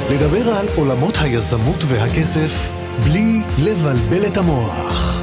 לדבר על עולמות היזמות והכסף בלי לבלבל את המוח.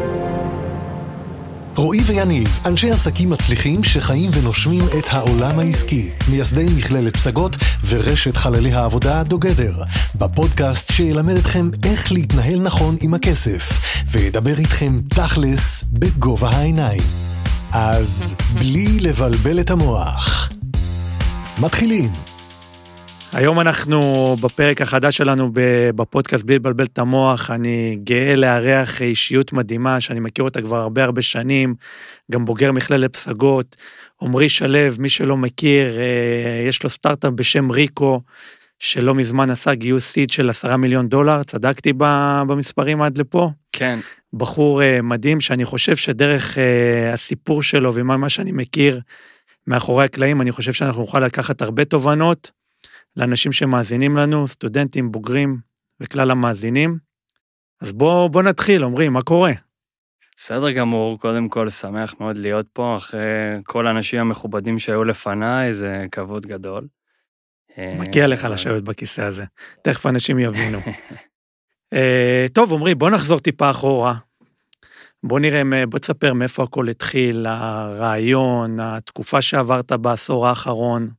רועי ויניב, אנשי עסקים מצליחים שחיים ונושמים את העולם העסקי, מייסדי מכללת פסגות ורשת חללי העבודה דוגדר, בפודקאסט שילמד אתכם איך להתנהל נכון עם הכסף, וידבר איתכם תכלס בגובה העיניים. אז בלי לבלבל את המוח. מתחילים. היום אנחנו בפרק החדש שלנו בפודקאסט בלי לבלבל את המוח. אני גאה לארח אישיות מדהימה שאני מכיר אותה כבר הרבה שנים, גם בוגר מכללת פסגות, עומרי שלו, מי שלא מכיר, יש לו סטארט-אפ בשם ריקו, שלא מזמן עשה גיוס סיד של $10 מיליון, צדקתי במספרים עד לפה? כן. בחור מדהים שאני חושב שדרך הסיפור שלו ומה שאני מכיר מאחורי הקלעים, אני חושב שאנחנו נוכל לקחת הרבה תובנות, לאנשים שמאזינים לנו, סטודנטים, בוגרים וכלל המאזינים. אז בוא נתחיל, עומרי, מה קורה? בסדר גמור, קודם כל שמח מאוד להיות פה, אחרי כל האנשים המכובדים שהיו לפניי, זה כבוד גדול. מגיע לך לשבת בכיסא הזה, תכף אנשים יבינו. טוב, עומרי, בוא נחזור טיפה אחורה. בוא נראה, בוא תספר מאיפה הכל התחיל, הרעיון, התקופה שעברת בעשור האחרון.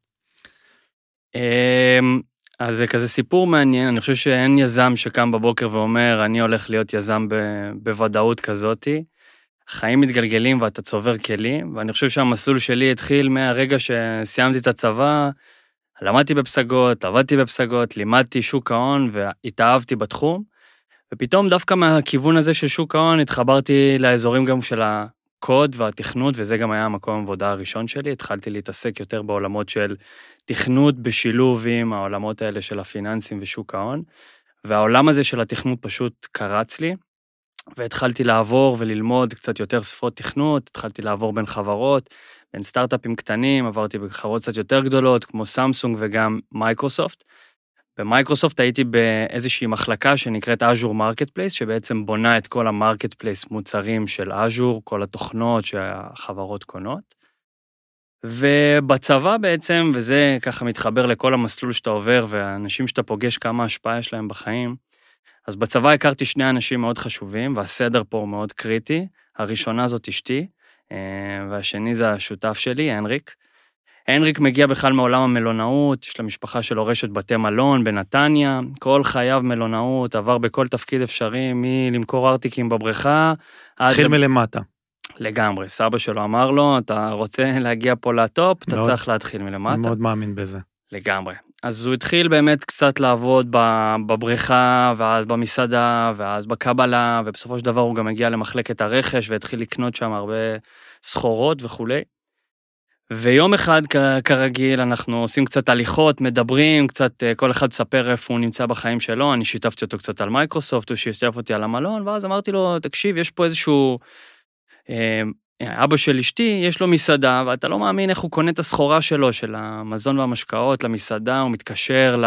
אז זה כזה סיפור מעניין, אני חושב שאין יזם שקם בבוקר ואומר, אני הולך להיות יזם בוודאות כזאתי, חיים מתגלגלים ואתה צובר כלים, ואני חושב שהמסלול שלי התחיל מהרגע שסיימתי את הצבא, למדתי בפסגות, עבדתי בפסגות, לימדתי שוק ההון והתאהבתי בתחום, ופתאום דווקא מהכיוון הזה של שוק ההון התחברתי לאזורים גם של הקוד והתכנות, וזה גם היה המקום העבודה הראשון שלי, התחלתי להתעסק יותר בעולמות של תכנות בשילוב עם העולמות האלה של הפיננסים ושוק ההון, והעולם הזה של התכנות פשוט קרץ לי, והתחלתי לעבור וללמוד קצת יותר שפות תכנות, התחלתי לעבור בין חברות, בין סטארט-אפים קטנים, עברתי בחברות קצת יותר גדולות, כמו סמסונג וגם מייקרוסופט. במייקרוסופט הייתי באיזושהי מחלקה שנקראת Azure Marketplace, שבעצם בונה את כל המרקטפלייס מוצרים של Azure, כל התוכנות שהחברות קונות. ובצבא בעצם, וזה ככה מתחבר לכל המסלול שאתה עובר, והאנשים שאתה פוגש כמה השפעה יש להם בחיים, אז בצבא הכרתי שני אנשים מאוד חשובים, והסדר פה מאוד קריטי. הראשונה זאת אשתי, והשני זה השותף שלי, הנריק. הנריק מגיע בכלל מעולם המלונאות, יש לה משפחה של רשת בתי מלון בנתניה, כל חייו מלונאות, עבר בכל תפקיד אפשרי, מלמכור ארטיקים בבריכה, התחיל מלמטה. לגמרי, סבא שלו אמר לו, אתה רוצה להגיע פה לטופ, אתה צריך להתחיל מלמטה. אני מאוד מאמין בזה. לגמרי. אז הוא התחיל באמת קצת לעבוד בבריכה, ואז במסעדה, ואז בקבלה, ובסופו של דבר הוא גם הגיע למחלקת הרכש, והתחיל לקנות שם הרבה סחורות וכולי. ויום אחד כרגיל אנחנו עושים קצת הליכות, מדברים, קצת כל אחד מספר איפה הוא נמצא בחיים שלו, אני שיתפתי אותו קצת על מייקרוסופט, הוא שיתף אותי על המלון, ואז אמרתי לו, תקשיב, יש פה איזשהו, אבא של אשתי, יש לו מסעדה, ואתה לא מאמין איך הוא קונה את הסחורה שלו, של המזון והמשקאות למסעדה, הוא מתקשר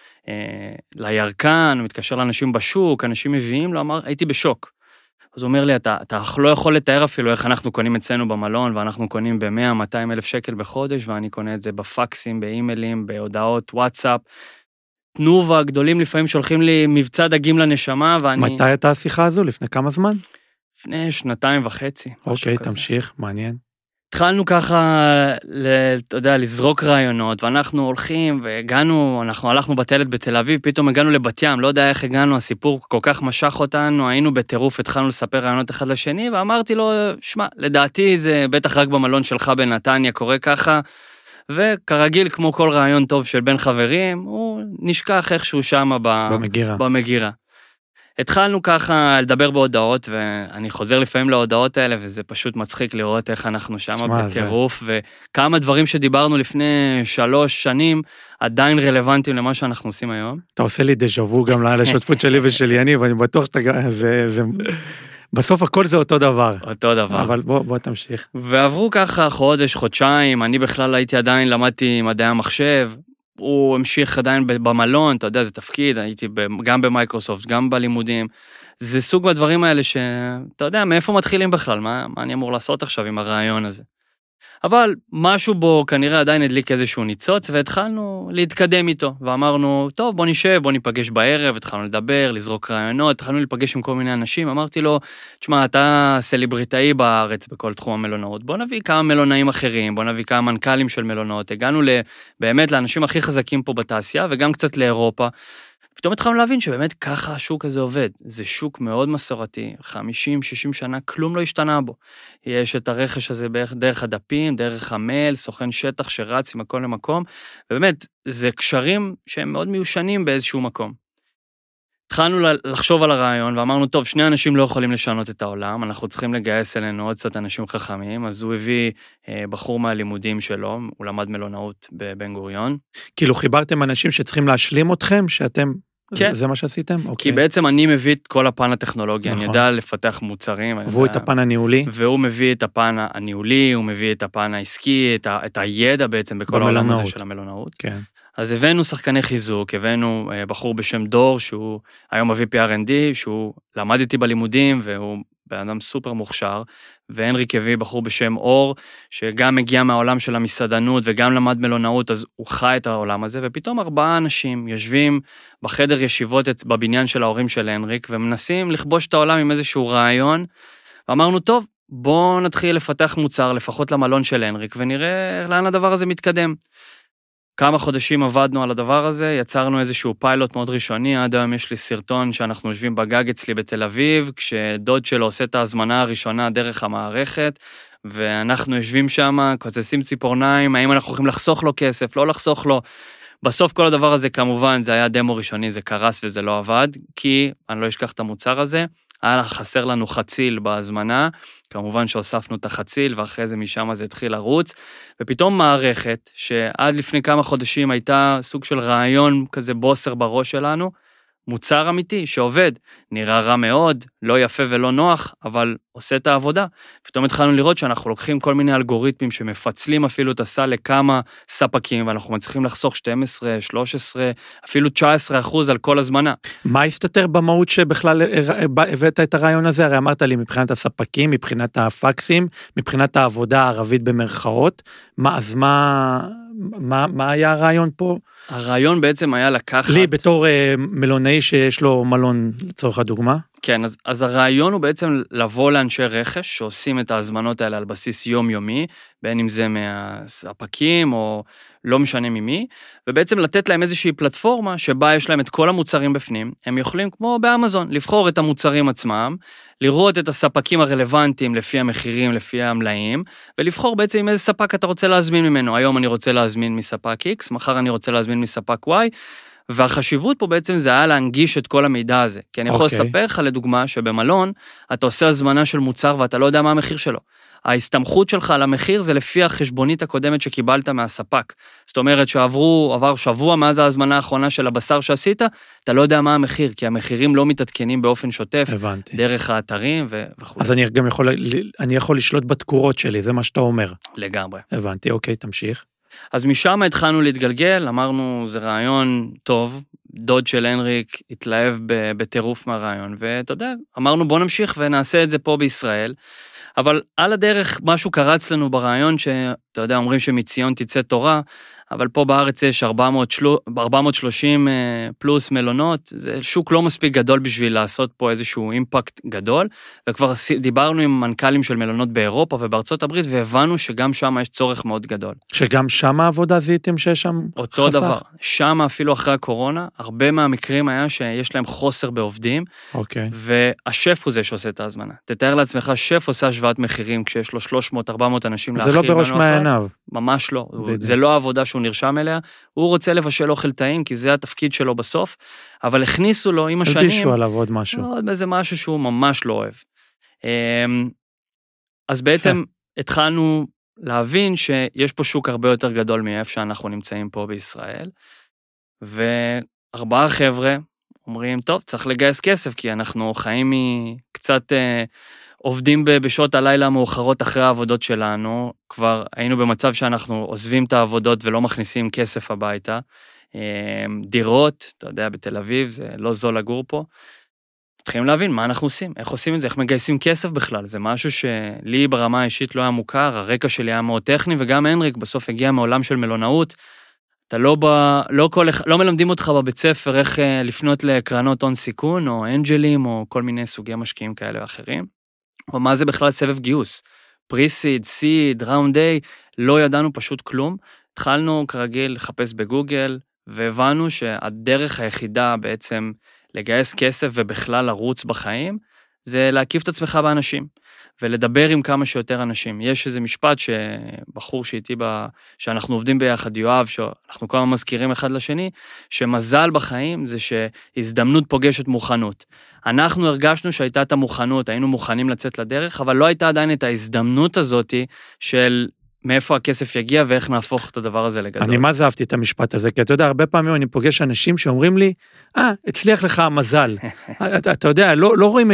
לירקן, הוא מתקשר לאנשים בשוק, אנשים מביאים לו, הייתי בשוק. אז הוא אומר לי, אתה לא יכול לתאר אפילו איך אנחנו קונים אצלנו במלון, ואנחנו קונים ב-100-200 אלף שקל בחודש, ואני קונה את זה בפקסים, באימיילים, בהודעות, וואטסאפ. תנובה, גדולים לפעמים שולחים לי מבצע דגים לנשמה, ואני... מתי הייתה השיחה הזו? לפני כמה זמן? לפני 2.5 שנים. אוקיי, תמשיך, מעניין. התחלנו ככה, אתה יודע, לזרוק רעיונות, ואנחנו הולכים והגענו, אנחנו הלכנו בטיילת בתל אביב, פתאום הגענו לבת ים, לא יודע איך הגענו, הסיפור כל כך משך אותנו, היינו בטירוף, התחלנו לספר רעיונות אחד לשני, ואמרתי לו, שמע, לדעתי זה בטח רק במלון שלך בנתניה קורה ככה, וכרגיל כמו כל רעיון טוב של בין חברים, הוא נשכח איכשהו שם במגירה. התחלנו ככה לדבר בהודעות, ואני חוזר לפעמים להודעות האלה, וזה פשוט מצחיק לראות איך אנחנו שם בטירוף, וכמה דברים שדיברנו לפני 3 שנים, עדיין רלוונטיים למה שאנחנו עושים היום. אתה עושה לי דז'אוו גם לשותפות שלי ושל יניב, ואני בטוח שאתה... בסוף הכל זה אותו דבר. אותו דבר. אבל בוא תמשיך. ועברו ככה חודש, חודשיים, אני בכלל הייתי עדיין, למדתי מדעי המחשב, הוא המשיך עדיין במלון, אתה יודע, זה תפקיד, הייתי גם במייקרוסופט, גם בלימודים, זה סוג מהדברים האלה שאתה יודע, מאיפה מתחילים בכלל, מה אני אמור לעשות עכשיו עם הרעיון הזה? אבל משהו בו כנראה עדיין הדליק איזשהו ניצוץ, והתחלנו להתקדם איתו, ואמרנו, טוב, בוא נשב, בוא ניפגש בערב, התחלנו לדבר, לזרוק רעיונות, התחלנו להיפגש עם כל מיני אנשים, אמרתי לו, תשמע, אתה סלבריטאי בארץ בכל תחום המלונאות, בוא נביא כמה מלונאים אחרים, בוא נביא כמה מנכ"לים של מלונאות, הגענו באמת לאנשים הכי חזקים פה בתעשייה, וגם קצת לאירופה, פתאום התחלנו להבין שבאמת ככה השוק הזה עובד. זה שוק מאוד מסורתי, 50-60 שנה, כלום לא השתנה בו. יש את הרכש הזה דרך הדפים, דרך המייל, סוכן שטח שרץ עם הכל למקום, ובאמת, זה קשרים שהם מאוד מיושנים באיזשהו מקום. התחלנו לחשוב על הרעיון, ואמרנו, טוב, שני אנשים לא יכולים לשנות את העולם, אנחנו צריכים לגייס אלינו עוד קצת אנשים חכמים, אז הוא הביא בחור מהלימודים שלו, הוא למד מלונאות בבן גוריון. כאילו חיברתם אנשים שצריכים להשלים אתכם, שאתם, כן. זה מה שעשיתם? כי בעצם אני מביא את כל הפן הטכנולוגי, נכון. אני יודע לפתח מוצרים. והוא את הפן הניהולי? והוא מביא את הפן הניהולי, הוא מביא את הפן העסקי, את הידע בעצם בכל העולם הזה של המלונאות. כן. אז הבאנו שחקני חיזוק, הבאנו בחור בשם דור, שהוא היום ה-VP R&D, שהוא למד איתי בלימודים, והוא בן אדם סופר מוכשר, והנריק הביא בחור בשם אור, שגם מגיע מהעולם של המסעדנות, וגם למד מלונאות, אז הוא חי את העולם הזה, ופתאום 4 אנשים יושבים בחדר ישיבות בבניין של ההורים של הנריק, ומנסים לכבוש את העולם עם איזשהו רעיון, ואמרנו, טוב, בואו נתחיל לפתח מוצר, לפחות למלון של הנריק, ונראה לאן הדבר הזה מתקדם. כמה חודשים עבדנו על הדבר הזה, יצרנו איזשהו פיילוט מאוד ראשוני, עד היום יש לי סרטון שאנחנו יושבים בגג אצלי בתל אביב, כשדוד שלו עושה את ההזמנה הראשונה דרך המערכת, ואנחנו יושבים שם, כוססים ציפורניים, האם אנחנו יכולים לחסוך לו כסף, לא לחסוך לו. בסוף כל הדבר הזה כמובן, זה היה דמו ראשוני, זה קרס וזה לא עבד, כי אני לא אשכח את המוצר הזה, היה חסר לנו חציל בהזמנה, כמובן שהוספנו את החציל, ואחרי זה משם זה התחיל לרוץ, ופתאום מערכת, שעד לפני כמה חודשים הייתה סוג של רעיון כזה בוסר בראש שלנו, מוצר אמיתי שעובד, נראה רע מאוד, לא יפה ולא נוח, אבל עושה את העבודה. פתאום התחלנו לראות שאנחנו לוקחים כל מיני אלגוריתמים שמפצלים אפילו את הסל לכמה ספקים, ואנחנו מצליחים לחסוך 12, 13, אפילו 19% על כל הזמנה. מה הסתתר במהות שבכלל הבאת את הרעיון הזה? הרי אמרת לי מבחינת הספקים, מבחינת הפקסים, מבחינת העבודה הערבית במרכאות, אז מה היה הרעיון פה? הרעיון בעצם היה לקחת... לי בתור מלונאי שיש לו מלון לצורך הדוגמה. כן, אז הרעיון הוא בעצם לבוא לאנשי רכש שעושים את ההזמנות האלה על בסיס יומיומי, בין אם זה מהספקים או לא משנה ממי, ובעצם לתת להם איזושהי פלטפורמה שבה יש להם את כל המוצרים בפנים, הם יכולים כמו באמזון, לבחור את המוצרים עצמם, לראות את הספקים הרלוונטיים לפי המחירים, לפי המלאים, ולבחור בעצם עם איזה ספק אתה רוצה להזמין ממנו. היום אני רוצה להזמין מספק X, מחר אני רוצה להזמין מספק Y, והחשיבות פה בעצם זה היה להנגיש את כל המידע הזה. כי אני יכול לספר לך לדוגמה שבמלון, אתה עושה הזמנה של מוצר ואתה לא יודע מה המחיר שלו. ההסתמכות שלך על המחיר זה לפי החשבונית הקודמת שקיבלת מהספק. זאת אומרת שעבר שבוע מאז ההזמנה האחרונה של הבשר שעשית, אתה לא יודע מה המחיר, כי המחירים לא מתעדכנים באופן שוטף, דרך האתרים וכו'. אז אני גם יכול לשלוט בתקורות שלי, זה מה שאתה אומר. לגמרי. הבנתי, אוקיי, תמשיך. אז משם התחלנו להתגלגל, אמרנו, זה רעיון טוב, דוד של הנריק התלהב בטירוף מהרעיון, ואתה יודע, אמרנו בוא נמשיך ונעשה את זה פה בישראל, אבל על הדרך משהו קרץ לנו ברעיון, שאתה יודע, אומרים שמציון תצא תורה, אבל פה בארץ יש 430 פלוס מלונות, זה שוק לא מספיק גדול בשביל לעשות פה איזשהו אימפקט גדול, וכבר דיברנו עם מנכ"לים של מלונות באירופה ובארצות הברית, והבנו שגם שם יש צורך מאוד גדול. שגם שם העבודה זיהיתם שיש שם אותו חסך? דבר, שם אפילו אחרי הקורונה, הרבה מהמקרים היה שיש להם חוסר בעובדים, והשף הוא זה שעושה את ההזמנה. תתאר לעצמך, שף עושה השוואת מחירים, כשיש לו 300-400 אנשים להכיל. זה לא בראש מעייניו. ממש לא, זה לא העבודה שהוא נרשם אליה, הוא רוצה לבשל אוכל טעים, כי זה התפקיד שלו בסוף, אבל הכניסו לו עם השנים... הלבישו עליו עוד משהו. עוד איזה משהו שהוא ממש לא אוהב. אז בעצם התחלנו להבין שיש פה שוק הרבה יותר גדול מאיפה שאנחנו נמצאים פה בישראל, ו4 חבר'ה אומרים, טוב, צריך לגייס כסף, כי אנחנו חיים מקצת... עובדים בשעות הלילה המאוחרות אחרי העבודות שלנו, כבר היינו במצב שאנחנו עוזבים את העבודות ולא מכניסים כסף הביתה, דירות, אתה יודע, בתל אביב, זה לא זול לגור פה, צריכים להבין מה אנחנו עושים, איך עושים את זה, איך מגייסים כסף בכלל, זה משהו שלי ברמה האישית לא היה מוכר, הרקע שלי היה מאוד טכני, וגם הנריק בסוף הגיע מעולם של מלונאות, אתה לא מלמדים אותך בבית ספר איך לפנות לקרנות הון סיכון, או אנג'לים, או כל מיני סוגי משקיעים כאלה ואחרים, או מה זה בכלל סבב גיוס, פריסיד, סיד, ראונד איי, לא ידענו פשוט כלום, התחלנו כרגיל לחפש בגוגל, והבנו שהדרך היחידה בעצם לגייס כסף ובכלל לרוץ בחיים, זה להקיף את עצמך באנשים, ולדבר עם כמה שיותר אנשים. יש איזה משפט שבחור שאיתי, שאנחנו עובדים ביחד, יואב, שאנחנו כל הזמן מזכירים אחד לשני, שמזל בחיים זה שהזדמנות פוגשת מוכנות. אנחנו הרגשנו שהייתה את המוכנות, היינו מוכנים לצאת לדרך, אבל לא הייתה עדיין את ההזדמנות הזאת של מאיפה הכסף יגיע ואיך נהפוך את הדבר הזה לגדול. אני מה זה אהבתי את המשפט הזה, כי אתה יודע, הרבה פעמים אני פוגש אנשים שאומרים לי, הצליח לך המזל. אתה יודע, לא רואים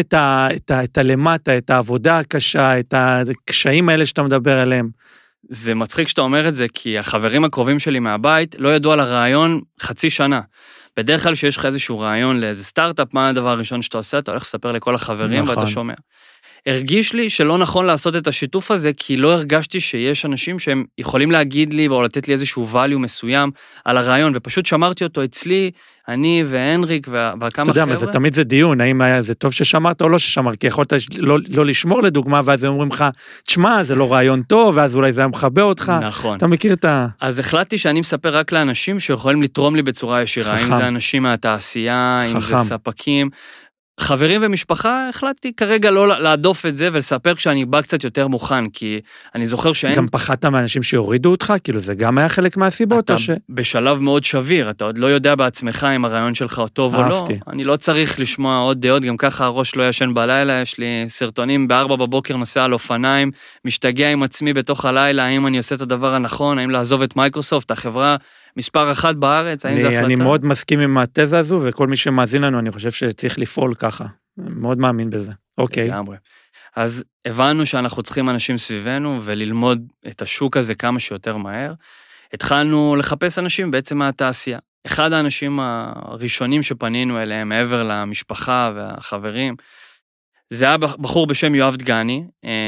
את הלמטה, את העבודה הקשה, את הקשיים האלה שאתה מדבר עליהם. זה מצחיק שאתה אומר את זה, כי החברים הקרובים שלי מהבית לא ידעו על הרעיון חצי שנה. בדרך כלל שיש לך איזשהו רעיון לאיזה סטארט-אפ, מה הדבר הראשון שאתה עושה? אתה הולך לספר לכל החברים ואתה שומע. הרגיש לי שלא נכון לעשות את השיתוף הזה, כי לא הרגשתי שיש אנשים שהם יכולים להגיד לי, או לתת לי איזשהו value מסוים על הרעיון, ופשוט שמרתי אותו אצלי, אני והנריק וכמה חבר'ה. אתה יודע, תמיד זה דיון, האם זה טוב ששמרת או לא ששמרת, כי יכולת לא לשמור לדוגמה, ואז הם אומרים לך, תשמע, זה לא רעיון טוב, ואז אולי זה היה מחבא אותך. נכון. אתה מכיר את ה... אז החלטתי שאני מספר רק לאנשים שיכולים לתרום לי בצורה ישירה, אם זה אנשים מהתעשייה, אם זה ספקים, חברים ומשפחה, החלטתי כרגע לא לעדוף את זה ולספר כשאני בא קצת יותר מוכן, כי אני זוכר שאין... גם פחדת מאנשים שיורידו אותך? כאילו זה גם היה חלק מהסיבות? אתה בשלב מאוד שביר, אתה עוד לא יודע בעצמך אם הרעיון שלך הוא טוב או לא. אני לא צריך לשמוע עוד דעות, גם ככה הראש לא ישן בלילה, יש לי סרטונים ב4 בבוקר נוסע על אופניים, משתגע עם עצמי בתוך הלילה, האם אני עושה את הדבר הנכון, האם לעזוב את מייקרוסופט, החברה מספר 1 בארץ, האם זה החלטה? אני מאוד מסכים עם התזה הזו, וכל מי שמאזין לנו, אני חושב שצריך לפעול ככה. מאוד מאמין בזה. אוקיי. לגמרי. אז הבנו שאנחנו צריכים אנשים סביבנו, וללמוד את השוק הזה כמה שיותר מהר. התחלנו לחפש אנשים בעצם מהתעשייה. אחד האנשים הראשונים שפנינו אליהם, מעבר למשפחה והחברים, זה היה בחור בשם יואב דגני,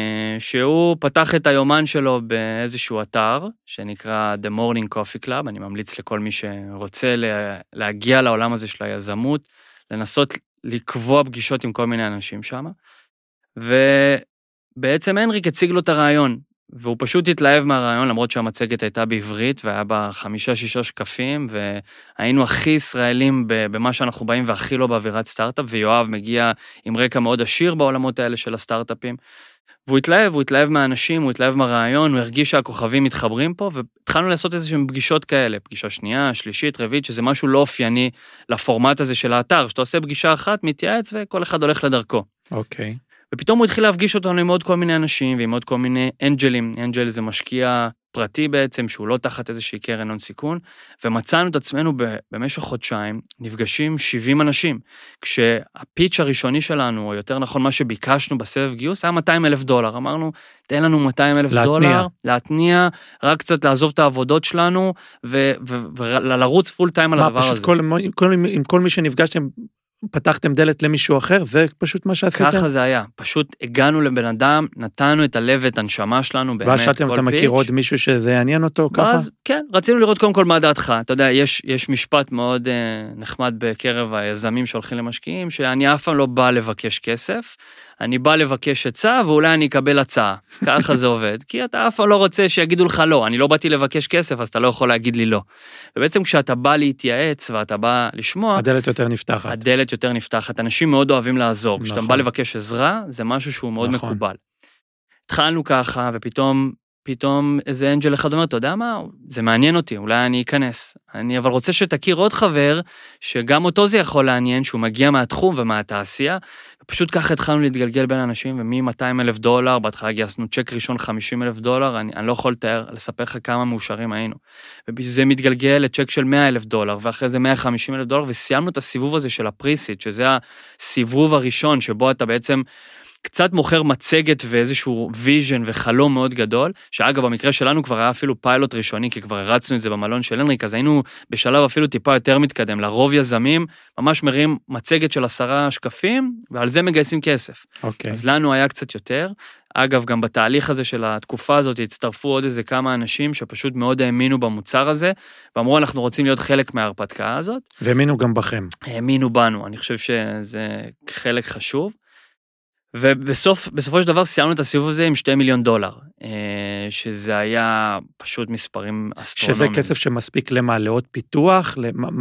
שהוא פתח את היומן שלו באיזשהו אתר, שנקרא The Morning Coffee Club, אני ממליץ לכל מי שרוצה להגיע לעולם הזה של היזמות, לנסות לקבוע פגישות עם כל מיני אנשים שם, ובעצם הנריק הציג לו את הרעיון, והוא פשוט התלהב מהרעיון, למרות שהמצגת הייתה בעברית, והיה בה 5-6 שקפים, והיינו הכי ישראלים במה שאנחנו באים, והכי לא באווירת סטארט-אפ, ויואב מגיע עם רקע מאוד עשיר בעולמות האלה של הסטארט-אפים, והוא התלהב מהאנשים, הוא התלהב מהרעיון, הוא הרגיש שהכוכבים מתחברים פה, והתחלנו לעשות איזושהי פגישות כאלה, פגישה שנייה, שלישית, רביעית, שזה משהו לא אופייני לפורמט הזה של האתר, שאתה עושה פגישה אחת, מתייעץ, וכל אחד הולך לדרכו. אוקיי. ופתאום הוא התחיל להפגיש אותנו עם עוד כל מיני אנשים, ועם עוד כל מיני אנג'לים. אנג'ל זה משקיע פרטי בעצם, שהוא לא תחת איזושהי קרן הון סיכון, ומצאנו את עצמנו במשך חודשיים, נפגשים 70 אנשים, כשהפיץ' הראשוני שלנו, או יותר נכון מה שביקשנו בסבב גיוס, היה $200,000. אמרנו, תן לנו $200,000, להתניע, רק קצת לעזוב את העבודות שלנו, ולרוץ פול טיים על הדבר הזה. עם כל מי שנפגשתם, פתחתם דלת למישהו אחר, זה פשוט מה שעשיתם? ככה זה היה, פשוט הגענו לבן אדם, נתנו את הלב ואת הנשמה שלנו, באמת כל פיץ'. אתה מכיר עוד מישהו שזה יעניין אותו ככה? אז כן, רצינו לראות קודם כל מה דעתך, אתה יודע, יש משפט מאוד נחמד בקרב היזמים שהולכים למשקיעים, שאני אף פעם לא בא לבקש כסף, אני בא לבקש הצעה, ואולי אני אקבל הצעה. ככה זה עובד, כי אתה אף פעם לא רוצה שיגידו לך לא, אני לא באתי לבקש כסף, אז אתה לא יכול להגיד לי לא. ובעצם כשאתה בא להתייעץ, ואתה בא לשמוע, הדלת יותר נפתחת. הדלת יותר נפתחת, אנשים מאוד אוהבים לעזור. כשאתה בא לבקש עזרה, זה משהו שהוא מאוד מקובל. התחלנו ככה, ופתאום איזה אנג'ל אחד אומר, אתה יודע מה, זה מעניין אותי, אולי אני אכנס. אני אבל רוצה שתכיר עוד חבר, שגם אותו זה יכול לעניין, שהוא מגיע מהתחום ומהתעשייה, ופשוט ככה התחלנו להתגלגל בין אנשים, ומ$200,000, בהתחלה גייסנו צ'ק ראשון $50,000, אני לא יכול לספר לך כמה מאושרים היינו. וזה מתגלגל לצ'ק של $100,000, ואחרי זה $150,000, וסיימנו את הסיבוב הזה של הפריסיט, שזה הסיבוב הראשון, שבו אתה בעצם קצת מוכר מצגת ואיזשהו ויז'ן וחלום מאוד גדול, שאגב, במקרה שלנו כבר היה אפילו פיילוט ראשוני, כי כבר הרצנו את זה במלון של הנריק, אז היינו בשלב אפילו טיפה יותר מתקדם, לרוב יזמים, ממש מראים מצגת של 10 שקפים, ועל זה מגייסים כסף. אוקיי. אז לנו היה קצת יותר. אגב, גם בתהליך הזה של התקופה הזאת, הצטרפו עוד איזה כמה אנשים שפשוט מאוד האמינו במוצר הזה, ואמרו, אנחנו רוצים להיות חלק מההרפתקה הזאת. והאמינו גם בכם. האמינו בנו, אני חושב שזה חלק חשוב. ובסופו של דבר סיימנו את הסיבוב הזה עם $2 מיליון, שזה היה פשוט מספרים אסטרונומיים. שזה כסף שמספיק למה? לעוד פיתוח?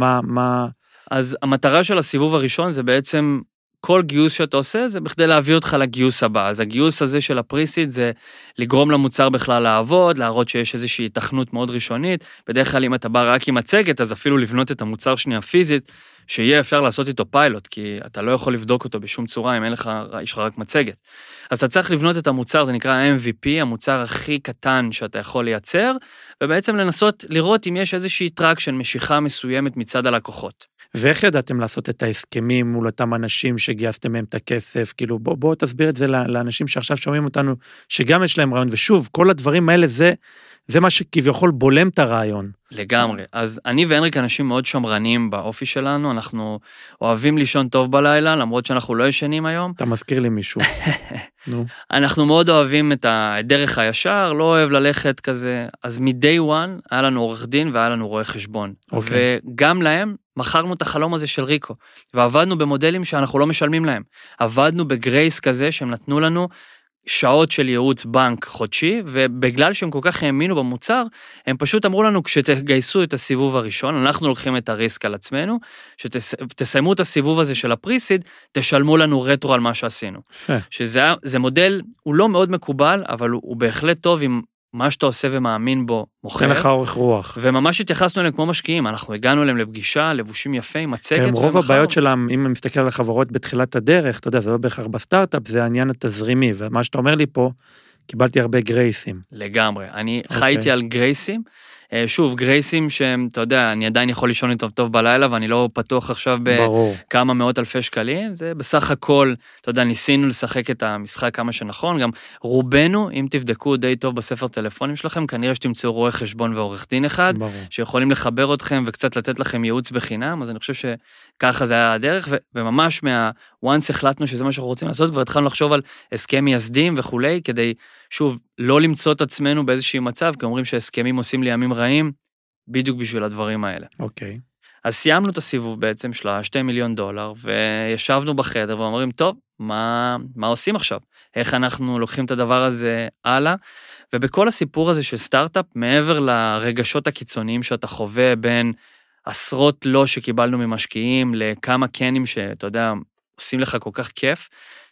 מה? אז המטרה של הסיבוב הראשון זה בעצם כל גיוס שאתה עושה, זה בכדי להביא אותך לגיוס הבא. אז הגיוס הזה של הפריסיד זה לגרום למוצר בכלל לעבוד, להראות שיש איזושהי תכנות מאוד ראשונית. בדרך כלל אם אתה בא רק עם מצגת, אז אפילו לבנות את המוצר שנייה פיזית, שיהיה אפשר לעשות איתו פיילוט, כי אתה לא יכול לבדוק אותו בשום צורה, אם יש לך רק מצגת. אז אתה צריך לבנות את המוצר, זה נקרא MVP, המוצר הכי קטן שאתה יכול לייצר, ובעצם לנסות לראות אם יש איזושהי טראקשן, משיכה מסוימת מצד הלקוחות. ואיך ידעתם לעשות את ההסכמים מול אותם אנשים שגייסתם מהם את הכסף? כאילו, בוא תסביר את זה לאנשים שעכשיו שומעים אותנו, שגם יש להם רעיון, ושוב, כל הדברים האלה זה מה שכביכול בולם את הרעיון. לגמרי. אז אני והנריק אנשים מאוד שמרנים באופי שלנו, אנחנו אוהבים לישון טוב בלילה, למרות שאנחנו לא ישנים היום. אתה מזכיר לי מישהו. נו. אנחנו מאוד אוהבים את הדרך הישר, לא אוהב ללכת כזה. אז מ-day one היה לנו עורך דין והיה לנו רואה חשבון. וגם להם מכרנו את החלום הזה של ריקו, ועבדנו במודלים שאנחנו לא משלמים להם. עבדנו בגרייס כזה שהם נתנו לנו שעות של ייעוץ בנק חודשי, ובגלל שהם כל כך האמינו במוצר, הם פשוט אמרו לנו, כשתגייסו את הסיבוב הראשון, אנחנו לוקחים את הריסק על עצמנו, שתסיימו את הסיבוב הזה של הפריסיד, תשלמו לנו רטרו על מה שעשינו. שזה מודל, הוא לא מאוד מקובל, אבל הוא בהחלט טוב עם מה שאתה עושה ומאמין בו מוכר. תן לך אורך רוח. וממש התייחסנו אליהם כמו משקיעים, אנחנו הגענו אליהם לפגישה, לבושים יפים, מצגת. רוב הבעיות שלהם, אם אני מסתכל על החברות בתחילת הדרך, אתה יודע, זה לא בהכרח בסטארט-אפ, זה העניין התזרימי, ומה שאתה אומר לי פה, קיבלתי הרבה גרייסים. לגמרי, אני חייתי על גרייסים, שוב, גרייסים שהם, אתה יודע, אני עדיין יכול לישון איתם טוב בלילה, ואני לא פתוח עכשיו בכמה מאות אלפי שקלים, זה בסך הכל, אתה יודע, ניסינו לשחק את המשחק כמה שנכון, גם רובנו, אם תבדקו די טוב בספר טלפונים שלכם, כנראה שתמצאו רואה חשבון ועורך דין אחד, שיכולים לחבר אתכם וקצת לתת לכם ייעוץ בחינם, אז אני חושב שככה זה היה הדרך, וממש once החלטנו שזה מה שאנחנו רוצים לעשות, כבר התחלנו לחשוב על הסכם מייסדים וכולי, כדי, שוב, לא למצוא את עצמנו באיזשהו מצב, כי אומרים שהסכמים עושים לימים רעים, בדיוק בשביל הדברים האלה. אוקיי. אז סיימנו את הסיבוב בעצם של $2 מיליון, וישבנו בחדר ואומרים, טוב, מה עושים עכשיו? איך אנחנו לוקחים את הדבר הזה הלאה? ובכל הסיפור הזה של סטארט-אפ, מעבר לרגשות הקיצוניים שאתה חווה בין עשרות לא שקיבלנו ממשקיעים, לכמה קנים שאתה יודע, עושים לך כל כך כיף,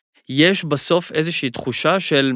יש בסוף איזושהי תחושה של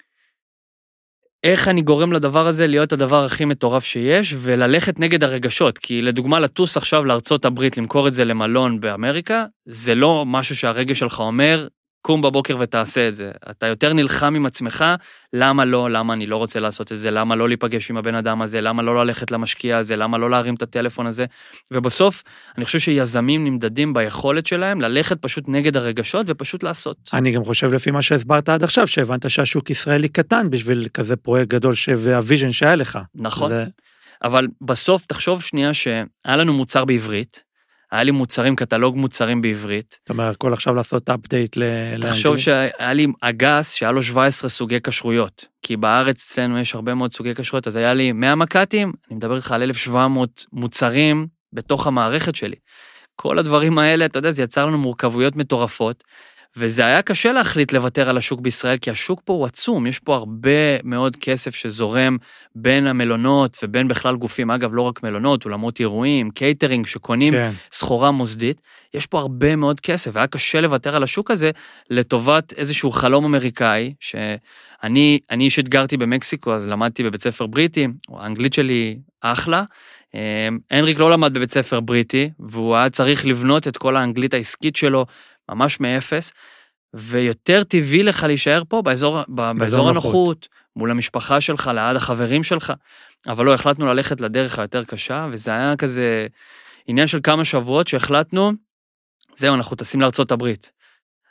איך אני גורם לדבר הזה להיות הדבר הכי מטורף שיש, וללכת נגד הרגשות, כי לדוגמה לטוס עכשיו לארצות הברית, למכור את זה למלון באמריקה, זה לא משהו שהרגש שלך אומר, קום בבוקר ותעשה את זה. אתה יותר נלחם עם עצמך, למה לא, למה אני לא רוצה לעשות את זה, למה לא להיפגש עם הבן אדם הזה, למה לא ללכת למשקיע הזה, למה לא להרים את הטלפון הזה, ובסוף אני חושב שיזמים נמדדים ביכולת שלהם, ללכת פשוט נגד הרגשות ופשוט לעשות. אני גם חושב לפי מה שהסברת עד עכשיו, שהבנת שהשוק ישראלי קטן בשביל כזה פרויקט גדול והוויז'ן שהיה לך. נכון, אבל בסוף תחשוב שנייה שהיה לנו מוצר בעברית, היה לי מוצרים, קטלוג מוצרים בעברית. זאת אומרת, הכל עכשיו לעשות אפדייט תחשוב שהיה לי אגס שהיה לו 17 סוגי כשרויות, כי בארץ אצלנו יש הרבה מאוד סוגי כשרויות, אז היה לי 100 מקטים, אני מדבר לך על 1,700 מוצרים בתוך המערכת שלי. כל הדברים האלה, אתה יודע, זה יצר לנו מורכבויות מטורפות, וזה היה קשה להחליט לוותר על השוק בישראל, כי השוק פה הוא עצום, יש פה הרבה מאוד כסף שזורם בין המלונות ובין בכלל גופים, אגב, לא רק מלונות, אולמות אירועים, קייטרינג, שקונים סחורה מוסדית, יש פה הרבה מאוד כסף, והיה קשה לוותר על השוק הזה, לטובת איזשהו חלום אמריקאי, שאני אישית גרתי במקסיקו, אז למדתי בבית ספר בריטי, האנגלית שלי אחלה, הנריק לא למד בבית ספר בריטי, והוא היה צריך לבנות את כל האנגלית העסקית שלו, ממש מאפס, ויותר טבעי לך להישאר פה באזור הנוחות, מול המשפחה שלך, ליד החברים שלך, אבל לא, החלטנו ללכת לדרך היותר קשה, וזה היה כזה עניין של כמה שבועות שהחלטנו, זהו, אנחנו טסים לארצות הברית.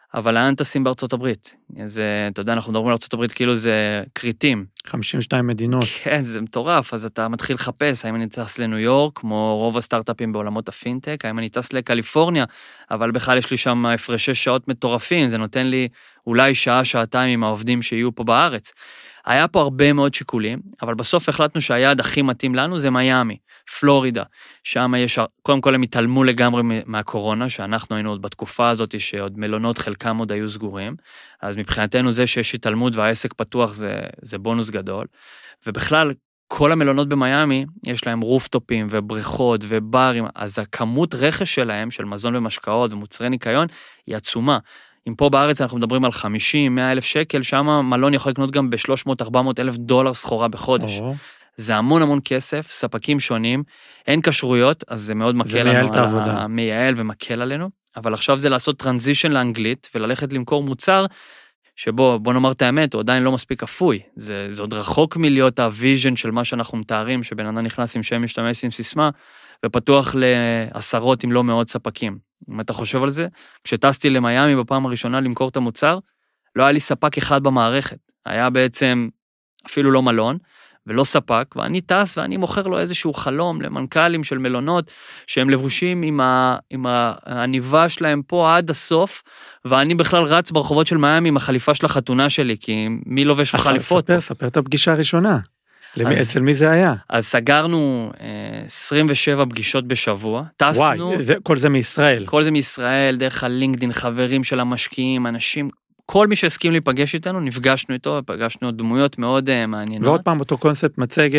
אבל לאן טסים בארצות הברית? אתה יודע, אנחנו מדברים על ארצות הברית כאילו זה קריטים. 52 מדינות. כן, זה מטורף, אז אתה מתחיל לחפש, האם אני טס לניו יורק, כמו רוב הסטארט-אפים בעולמות הפינטק, האם אני טס לקליפורניה, אבל בכלל יש לי שם הפרשי שעות מטורפים, זה נותן לי אולי שעה, שעתיים עם העובדים שיהיו פה בארץ. היה פה הרבה מאוד שיקולים, אבל בסוף החלטנו שהיעד הכי מתאים לנו זה מיימי, פלורידה, שם יש, קודם כל הם התעלמו לגמרי מהקורונה, שאנחנו היינו עוד בתקופה הזאת, שעוד מלונות חלקם עוד היו סגורים, אז מבחינתנו זה שיש התעלמות והעסק פתוח זה בונוס גדול, ובכלל כל המלונות במיימי, יש להם רופטופים ובריכות וברים, אז הכמות רכש שלהם, של מזון ומשקאות ומוצרי ניקיון, היא עצומה. אם פה בארץ אנחנו מדברים על 50-100 אלף שקל, שם מלון יכול לקנות גם ב-300-400 אלף דולר סחורה בחודש. זה המון המון כסף, ספקים שונים, אין קשרויות, אז זה מאוד מקל לנו, מייעל ומקל עלינו, אבל עכשיו זה לעשות טרנזישן לאנגלית, וללכת למכור מוצר, שבו, בוא נאמר את האמת, הוא עדיין לא מספיק אפוי, זה עוד רחוק מלהיות הוויז'ן של מה שאנחנו מתארים, שבן אדם נכנס עם שם משתמש עם סיסמה, ופתוח לעשרות אם לא מאות ספקים. אם אתה חושב על זה, כשטסתי למיימי בפעם הראשונה למכור את המוצר, לא היה לי ספק אחד במערכת, היה בעצם אפילו לא מלון, ולא ספק, ואני טס ואני מוכר לו איזשהו חלום למנכ"לים של מלונות, שהם לבושים עם העניבה שלהם פה עד הסוף, ואני בכלל רץ ברחובות של מיימי עם החליפה של החתונה שלי, כי מי לובש בחליפות? ספר את הפגישה הראשונה. אצל מי זה היה? אז סגרנו 27 פגישות בשבוע, טסנו. וואי, כל זה מישראל. כל זה מישראל, דרך הלינקדין, חברים של המשקיעים, אנשים, כל מי שהסכים להיפגש איתנו, נפגשנו איתו, פגשנו דמויות מאוד מעניינות. ועוד פעם אותו קונספט,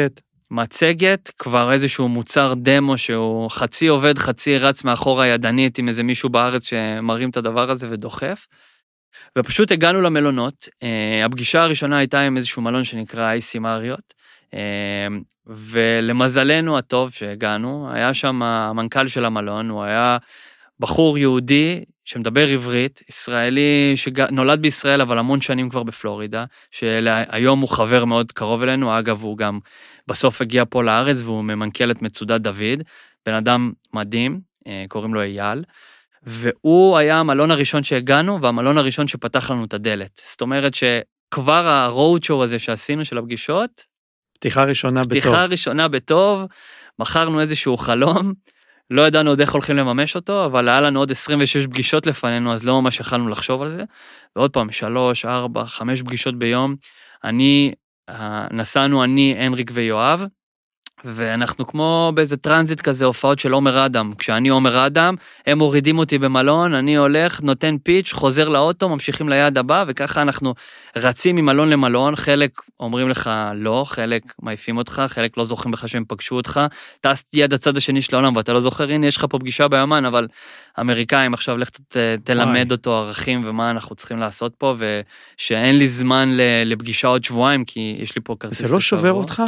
מצגת, כבר איזשהו מוצר דמו, שהוא חצי עובד, חצי רץ מאחור הידנית, עם איזה מישהו בארץ שמרים את הדבר הזה ודוחף. ופשוט הגענו למלונות, הפגישה הראשונה הייתה עם איזשהו מלון שנקרא אייסי מריות, ולמזלנו הטוב שהגענו, היה שם המנכ"ל של המלון, הוא היה בחור יהודי שמדבר עברית, ישראלי שנולד בישראל, אבל המון שנים כבר בפלורידה, שהיום הוא חבר מאוד קרוב אלינו, אגב הוא גם בסוף הגיע פה לארץ, והוא ממנכ"ל את מצודת דוד, בן אדם מדהים, קוראים לו אייל, והוא היה המלון הראשון שהגענו, והמלון הראשון שפתח לנו את הדלת. זאת אומרת שכבר הרואוד שואו הזה שעשינו של הפגישות, פתיחה ראשונה בטוב, מכרנו איזשהו חלום, לא ידענו עוד איך הולכים לממש אותו, אבל היה לנו עוד 26 פגישות לפנינו, אז לא ממש יכלנו לחשוב על זה, ועוד פעם, 3, 4, 5 פגישות ביום, נסענו אני, הנריק ויואב, ואנחנו כמו באיזה טרנזיט כזה, הופעות של עומר אדם, כשאני עומר אדם, הם מורידים אותי במלון, אני הולך, נותן פיץ', חוזר לאוטו, ממשיכים ליעד הבא, וככה אנחנו רצים ממלון למלון, חלק אומרים לך לא, חלק מעיפים אותך, חלק לא זוכרים בך שהם פגשו אותך, טסתי יד הצד השני של העולם, ואתה לא זוכר, הנה יש לך פה פגישה ביומן, אבל אמריקאים עכשיו לך תלמד אותו ערכים, ומה אנחנו צריכים לעשות פה, ושאין לי זמן לפגישה עוד שבועיים, כי יש לי פה כרטיס. זה לא שובר אותך?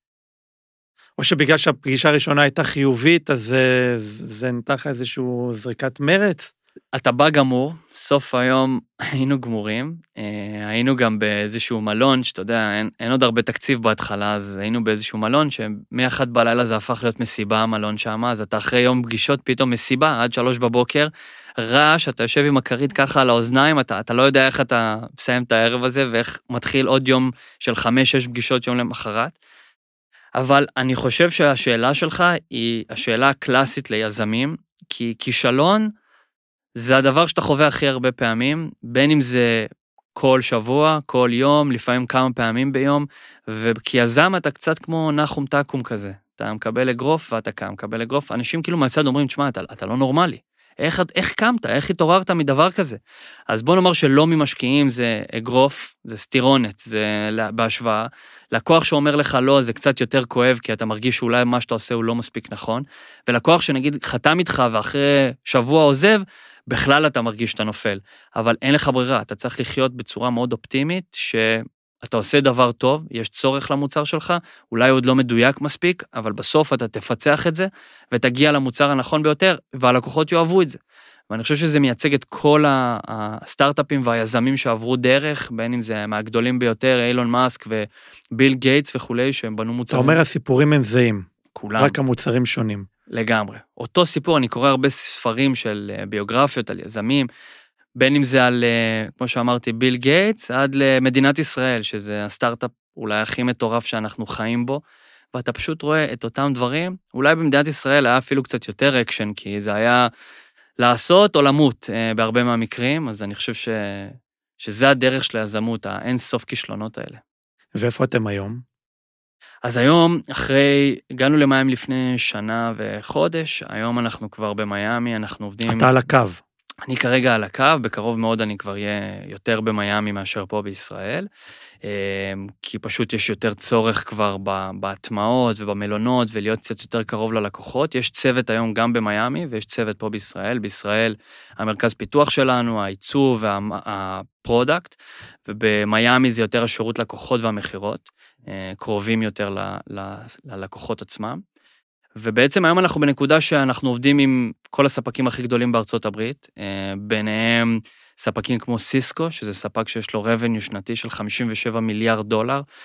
או שבגלל שהפגישה הראשונה הייתה חיובית, אז זה נתח איזשהו זריקת מרץ? אתה בא גמור, סוף היום היינו גמורים, היינו גם באיזשהו מלון, שאתה יודע, אין עוד הרבה תקציב בהתחלה, אז היינו באיזשהו מלון, שמ-1 בלילה זה הפך להיות מסיבה, המלון שם, אז אתה אחרי יום פגישות, פתאום מסיבה, עד 3 בבוקר, רעש, אתה יושב עם הכרית ככה על האוזניים, אתה לא יודע איך אתה מסיים את הערב הזה, ואיך מתחיל עוד יום של 5-6 פגישות יום למחרת, אבל אני חושב שהשאלה שלך היא השאלה הקלאסית ליזמים, כי כישלון זה הדבר שאתה חווה הכי הרבה פעמים, בין אם זה כל שבוע, כל יום, לפעמים כמה פעמים ביום, וכיזם אתה קצת כמו נחום תקום כזה, אתה מקבל אגרוף ואתה קם, מקבל אגרוף, אנשים כאילו מהצד אומרים, תשמע, אתה לא נורמלי, איך קמת, איך התעוררת מדבר כזה? אז בוא נאמר שלא ממשקיעים זה אגרוף, זה סטירונת, זה בהשוואה, לקוח שאומר לך לא, זה קצת יותר כואב, כי אתה מרגיש שאולי מה שאתה עושה הוא לא מספיק נכון, ולקוח שנגיד חתם איתך ואחרי שבוע עוזב, בכלל אתה מרגיש שאתה נופל, אבל אין לך ברירה, אתה צריך לחיות בצורה מאוד אופטימית, שאתה עושה דבר טוב, יש צורך למוצר שלך, אולי עוד לא מדויק מספיק, אבל בסוף אתה תפצח את זה, ותגיע למוצר הנכון ביותר, והלקוחות יאהבו את זה. ואני חושב שזה מייצג את כל הסטארט-אפים והיזמים שעברו דרך, בין אם זה מהגדולים ביותר, אילון מאסק וביל גייטס וכולי, שהם בנו מוצרים. אתה אומר, הסיפורים הם זהים. כולם. רק המוצרים שונים. לגמרי. אותו סיפור, אני קורא הרבה ספרים של ביוגרפיות על יזמים, בין אם זה על, כמו שאמרתי, ביל גייטס, עד למדינת ישראל, שזה הסטארט-אפ אולי הכי מטורף שאנחנו חיים בו, ואתה פשוט רואה את אותם דברים, אולי במדינת ישראל היה אפילו קצת יותר אקשן, כי זה היה לעשות או למות בהרבה מהמקרים, אז אני חושב שזה הדרך של היזמות, האין סוף כישלונות האלה. ואיפה אתם היום? אז היום, הגענו למיימי לפני שנה וחודש, היום אנחנו כבר במיימי, אנחנו עובדים... אתה על הקו. אני כרגע על הקו, בקרוב מאוד אני כבר אהיה יותר במיימי מאשר פה בישראל, כי פשוט יש יותר צורך כבר בהטמעות ובמלונות, ולהיות קצת יותר קרוב ללקוחות. יש צוות היום גם במיימי, ויש צוות פה בישראל. בישראל, המרכז פיתוח שלנו, העיצוב והפרודקט, ובמיימי זה יותר השירות לקוחות והמחירות, קרובים יותר ללקוחות עצמם. ובעצם היום אנחנו בנקודה שאנחנו עובדים עם כל הספקים הכי גדולים בארצות הברית, ביניהם ספקים כמו סיסקו, שזה ספק שיש לו revenue שנתי של $57 מיליארד,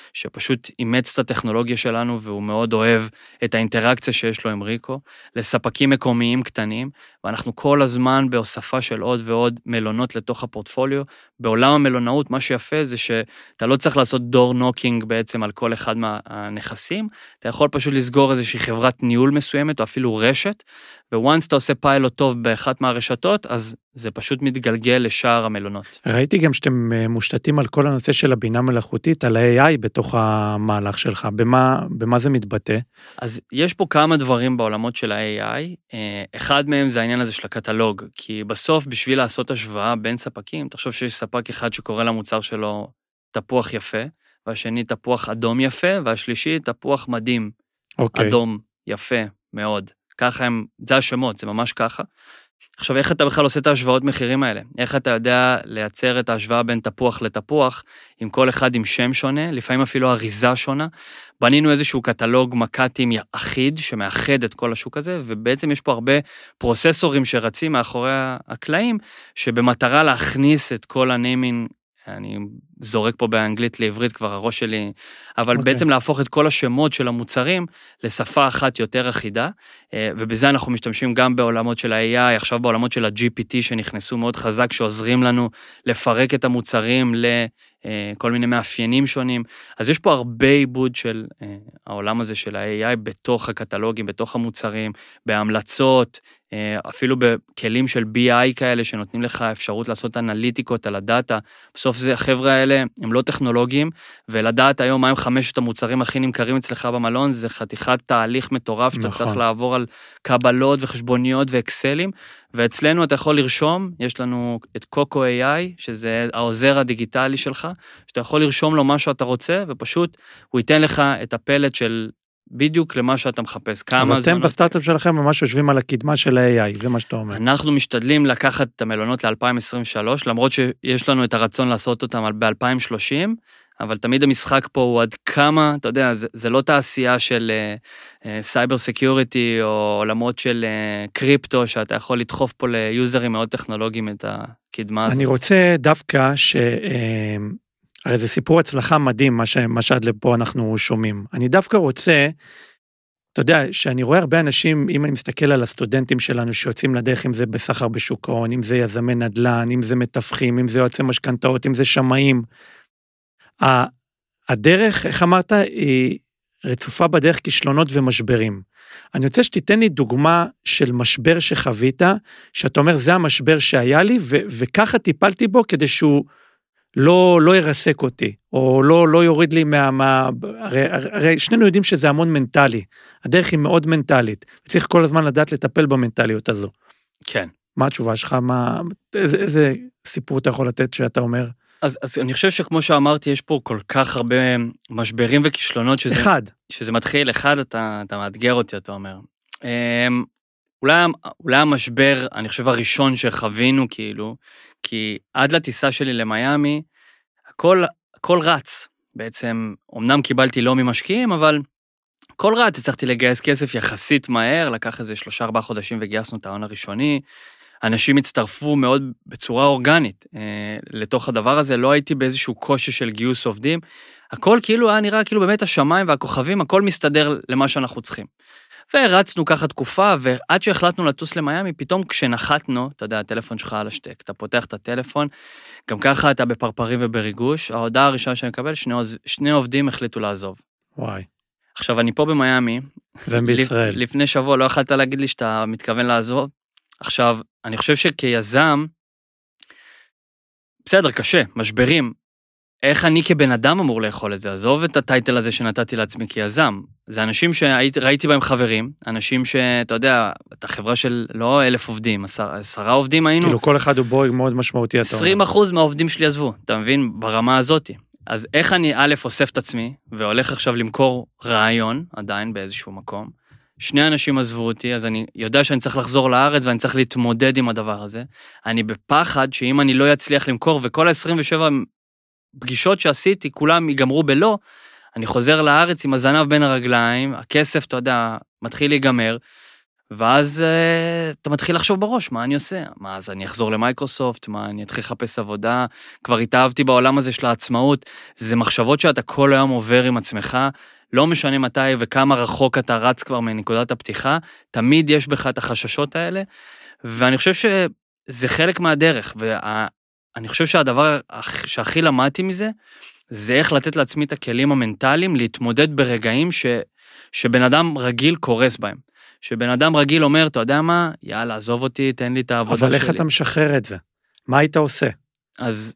שפשוט אימץ את הטכנולוגיה שלנו, והוא מאוד אוהב את האינטראקציה שיש לו עם ריקו, לספקים מקומיים קטנים, ואנחנו כל הזמן בהוספה של עוד ועוד מלונות לתוך הפורטפוליו. בעולם המלונאות, מה שיפה זה שאתה לא צריך לעשות דור נוקינג בעצם על כל אחד מהנכסים, אתה יכול פשוט לסגור איזושהי חברת ניהול מסוימת, או אפילו רשת, וואנס אתה עושה פיילוט טוב באחת מהרשתות, אז זה פשוט מתגלגל לשאר המלונות. ראיתי גם שאתם מושתתים על כל הנושא של הבינה מלאכותית, על ה-AI בתוך המהלך שלך. במה זה מתבטא? אז יש פה כמה דברים בעולמות של ה-AI. אחד מהם זה העניין הזה של הקטלוג, כי בסוף בשביל לעשות השוואה בין ספקים, תחשוב שיש ספק אחד שקורא למוצר שלו תפוח יפה, והשני תפוח אדום יפה, והשלישי תפוח מדהים. אדום יפה מאוד. ככה זה השמות, זה ממש ככה. עכשיו, איך אתה בכלל עושה את ההשוואות מחירים האלה? איך אתה יודע לייצר את ההשוואה בין תפוח לתפוח, עם כל אחד עם שם שונה, לפעמים אפילו אריזה שונה. בנינו איזשהו קטלוג מקטים אחיד, שמאחד את כל השוק הזה, ובעצם יש פה הרבה פרוססורים שרצים מאחורי הקלעים, שבמטרה להכניס את כל הניימינג, אני זורק פה באנגלית לעברית כבר הראש שלי, אבל בעצם להפוך את כל השמות של המוצרים לשפה אחת יותר אחידה, ובזה אנחנו משתמשים גם בעולמות של ה-AI, עכשיו בעולמות של ה-GPT שנכנסו מאוד חזק, שעוזרים לנו לפרק את המוצרים לכל מיני מאפיינים שונים. אז יש פה הרבה עיבוד של העולם הזה של ה-AI בתוך הקטלוגים, בתוך המוצרים, בהמלצות, אפילו בכלים של BI כאלה שנותנים לך אפשרות לעשות אנליטיקות על הדאטה. בסוף זה, החבר'ה האלה הם לא טכנולוגיים, ולדעת היום מהם 5 המוצרים הכי נמכרים אצלך במלון, זה חתיכת תהליך מטורף שאתה צריך לעבור על קבלות וחשבוניות ואקסלים, ואצלנו אתה יכול לרשום, יש לנו את קוקו AI, שזה העוזר הדיגיטלי שלך, שאתה יכול לרשום לו מה שאתה רוצה, ופשוט הוא ייתן לך את הפלט של בדיוק למה שאתה מחפש. אבל אתם בסטארט-אפ שלכם ממש יושבים על הקדמה של ה-AI, זה מה שאתה אומר. אנחנו משתדלים לקחת את המלונות ל-2023, למרות שיש לנו את הרצון לעשות אותם ב-2030, אבל תמיד המשחק פה הוא עד כמה, אתה יודע, זה לא תעשייה של סייבר סקיוריטי, או עולמות של קריפטו, שאתה יכול לדחוף פה ליוזרים מאוד טכנולוגיים את הקדמה הזאת. אני רוצה דווקא הרי זה סיפור הצלחה מדהים, מה שעד לפה אנחנו שומעים. אני דווקא רוצה, אתה יודע, שאני רואה הרבה אנשים, אם אני מסתכל על הסטודנטים שלנו, שיוצאים לדרך, אם זה בסחר בשוק ההון, אם זה יזמי נדל"ן, אם זה מתווכים, אם זה יועצי משכנתאות, אם זה שמאים. הדרך, איך אמרת, היא רצופה בדרך כישלונות ומשברים. אני רוצה שתיתן לי דוגמה של משבר שחווית, שאתה אומר, זה המשבר שהיה לי, וככה טיפלתי בו כדי שהוא לא ירסק אותי, או לא יוריד לי הרי שנינו יודעים שזה המון מנטלי, הדרך היא מאוד מנטלית, וצריך כל הזמן לדעת לטפל במנטליות הזו. כן. מה התשובה שלך? איזה סיפור אתה יכול לתת שאתה אומר? אז אני חושב שכמו שאמרתי, יש פה כל כך הרבה משברים וכישלונות, שזה מתחיל, אתה מאתגר אותי, אתה אומר. אולי המשבר, אני חושב הראשון שחווינו כאילו, כי עד לטיסה שלי למיימי, הכל רץ. בעצם, אמנם קיבלתי לא ממשקיעים, אבל הכל רץ, הצלחתי לגייס כסף יחסית מהר, לקח איזה 3-4 חודשים וגייסנו את ההון הראשוני, אנשים הצטרפו מאוד בצורה אורגנית לתוך הדבר הזה, לא הייתי באיזשהו קושי של גיוס עובדים, הכל כאילו היה נראה כאילו באמת השמיים והכוכבים, הכל מסתדר למה שאנחנו צריכים. ורצנו ככה תקופה, ועד שהחלטנו לטוס למיימי, פתאום כשנחתנו, אתה יודע, הטלפון שלך על השתק, אתה פותח את הטלפון, גם ככה אתה בפרפרים ובריגוש, ההודעה הראשונה שאני מקבל, שני עובדים החליטו לעזוב. וואי. עכשיו, אני פה במיימי, והם בישראל. לפני שבוע לא יכלת להגיד לי שאתה מתכוון לעזוב. עכשיו, אני חושב שכיזם, בסדר, קשה, משברים. איך אני כבן אדם אמור לאכול את זה? עזוב את הטייטל הזה שנתתי לעצמי כיזם. זה אנשים שראיתי בהם חברים, אנשים שאתה יודע, את החברה של לא 1,000 עובדים, 10 עובדים היינו. כאילו כל אחד הוא בורג מאוד משמעותי. 20% מהעובדים שלי עזבו, אתה מבין? ברמה הזאת. אז איך אני א' אוסף את עצמי, והולך עכשיו למכור רעיון, עדיין באיזשהו מקום, שני אנשים עזבו אותי, אז אני יודע שאני צריך לחזור לארץ, ואני צריך להתמודד עם הדבר הזה. אני בפחד שאם אני לא אצליח למכור, וכל ה-27 פגישות שעשיתי, כולם ייגמרו בלא, אני חוזר לארץ עם הזנב בין הרגליים, הכסף, אתה יודע, מתחיל להיגמר, ואז אתה מתחיל לחשוב בראש, מה אני עושה? מה, אז אני אחזור למייקרוסופט, מה, אני אתחיל לחפש עבודה, כבר התאהבתי בעולם הזה של העצמאות, זה מחשבות שאתה כל היום עובר עם עצמך, לא משנה מתי וכמה רחוק אתה רץ כבר מנקודת הפתיחה, תמיד יש בך את החששות האלה, ואני חושב שזה חלק מהדרך, ואני חושב שהדבר שהכי למדתי מזה, זה איך לתת לעצמי את הכלים המנטליים, להתמודד ברגעים שבן אדם רגיל קורס בהם. שבן אדם רגיל אומר, אתה יודע מה, יאללה, עזוב אותי, תן לי את העבודה שלי. אבל איך אתה משחרר את זה? מה היית עושה? אז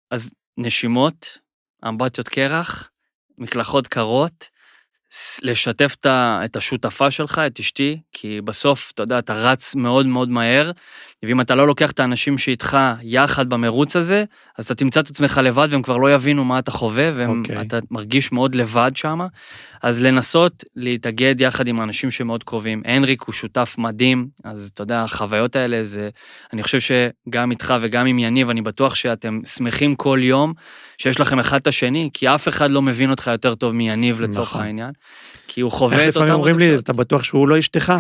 נשימות, אמבטיות קרח, מקלחות קרות, לשתף את השותפה שלך, את אשתי, כי בסוף, אתה יודע, אתה רץ מאוד מאוד מהר, ואם אתה לא לוקח את האנשים שאיתך יחד במרוץ הזה, אז אתה תמצא את עצמך לבד, והם כבר לא יבינו מה אתה חווה, ואתה מרגיש מאוד לבד שם, אז לנסות להתאגד יחד עם האנשים שמאוד קרובים. הנריק הוא שותף מדהים, אז אתה יודע, החוויות האלה, אני חושב שגם איתך וגם עם יניב, אני בטוח שאתם שמחים כל יום, שיש לכם אחד את השני, כי אף אחד לא מבין אותך יותר טוב מיניב לצורך העניין, כי הוא חווה את אותם רגשות. איך לפעמים אומרים לי, אתה בטוח שהוא לא אשתך?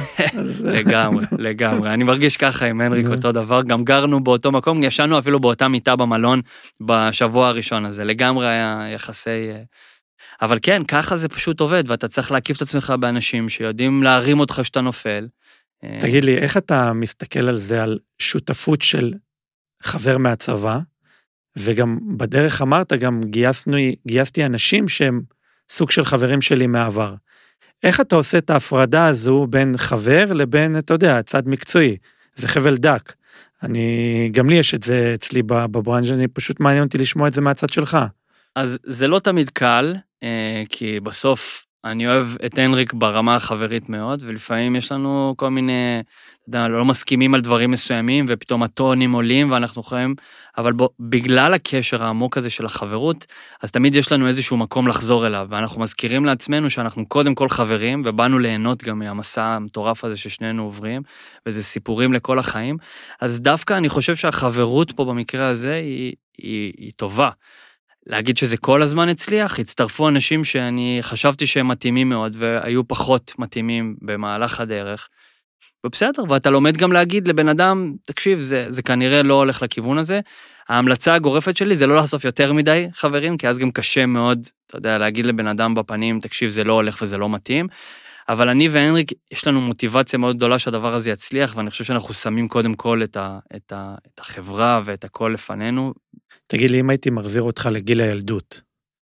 לגמרי. אני מרגיש ככה עם הנריק אותו דבר, גם גרנו באותו מקום, ישנו אפילו באותה מיטה במלון בשבוע הראשון הזה, לגמרי היה יחסי... אבל כן, ככה זה פשוט עובד, ואתה צריך להקיף את עצמך באנשים שיודעים להרים אותך שאתה נופל. תגיד לי, איך אתה מסתכל על זה, על שותפות של חבר מהצבא, וגם בדרך אמרת, גם גייסתי אנשים שהם סוג של חברים שלי מעבר. איך אתה עושה את ההפרדה הזו בין חבר לבין, אתה יודע, צד מקצועי? זה חבל דק. גם לי יש את זה אצלי בברנז', אני פשוט מעניין אותי לשמוע את זה מהצד שלך. אז זה לא תמיד קל, כי בסוף אני אוהב את הנריק ברמה החברית מאוד, ולפעמים יש לנו כל מיני, אתה יודע, לא מסכימים על דברים מסוימים, ופתאום הטונים עולים ואנחנו יכולים, אבל בגלל הקשר העמוק הזה של החברות, אז תמיד יש לנו איזשהו מקום לחזור אליו, ואנחנו מזכירים לעצמנו שאנחנו קודם כל חברים, ובאנו ליהנות גם מהמסע המטורף הזה ששנינו עוברים, וזה סיפורים לכל החיים, אז דווקא אני חושב שהחברות פה במקרה הזה היא טובה. להגיד שזה כל הזמן הצליח, הצטרפו אנשים שאני חשבתי שהם מתאימים מאוד, והיו פחות מתאימים במהלך הדרך, ובסדר, ואתה לומד גם להגיד לבן אדם, תקשיב, זה כנראה לא הולך לכיוון הזה, ההמלצה הגורפת שלי זה לא לאסוף יותר מדי חברים, כי אז גם קשה מאוד, אתה יודע, להגיד לבן אדם בפנים, תקשיב, זה לא הולך וזה לא מתאים, אבל אני והנריק, יש לנו מוטיבציה מאוד גדולה שהדבר הזה יצליח, ואני חושב שאנחנו שמים קודם כל את החברה ואת הכל לפנינו. תגיד לי, אם הייתי מחזיר אותך לגיל הילדות,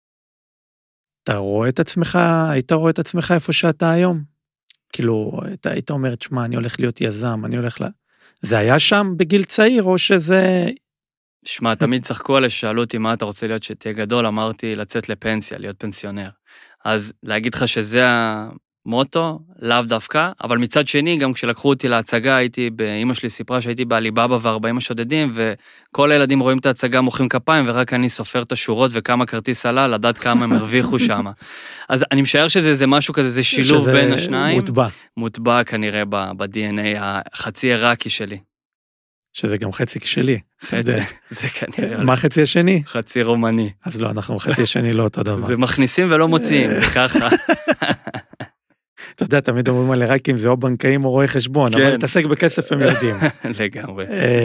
אתה רואה את עצמך, היית רואה את עצמך איפה שאתה היום? כאילו, היית אומר, תשמע, אני הולך להיות יזם, אני הולך זה היה שם בגיל צעיר, או שזה... שמע, תמיד צחקו עלי, שאלו אותי מה אתה רוצה להיות שתהיה גדול, אמרתי לצאת לפנסיה, להיות פנסיונר. אז להגיד לך שזה המוטו, לאו דווקא, אבל מצד שני, גם כשלקחו אותי להצגה, אמא שלי סיפרה שהייתי בעליבאבא ו40 השודדים, וכל הילדים רואים את ההצגה, מוחאים כפיים, ורק אני סופר את השורות וכמה כרטיס עלה, לדעת כמה הם הרוויחו שם. אז אני משער שזה משהו כזה, זה שילוב בין השניים. מוטבע כנראה ב-DNA החצי עיראקי שלי. שזה גם חצי שלי. זה כנראה. מה חצי השני? חצי רומני. אז לא, אנחנו חצי השני לא אותו דבר. זה מכניסים ולא מוציאים, ככה. אתה יודע, תמיד אומרים על עיראקים, זה או בנקאים או רואי חשבון, אבל להתעסק בכסף הם יודעים. לגמרי.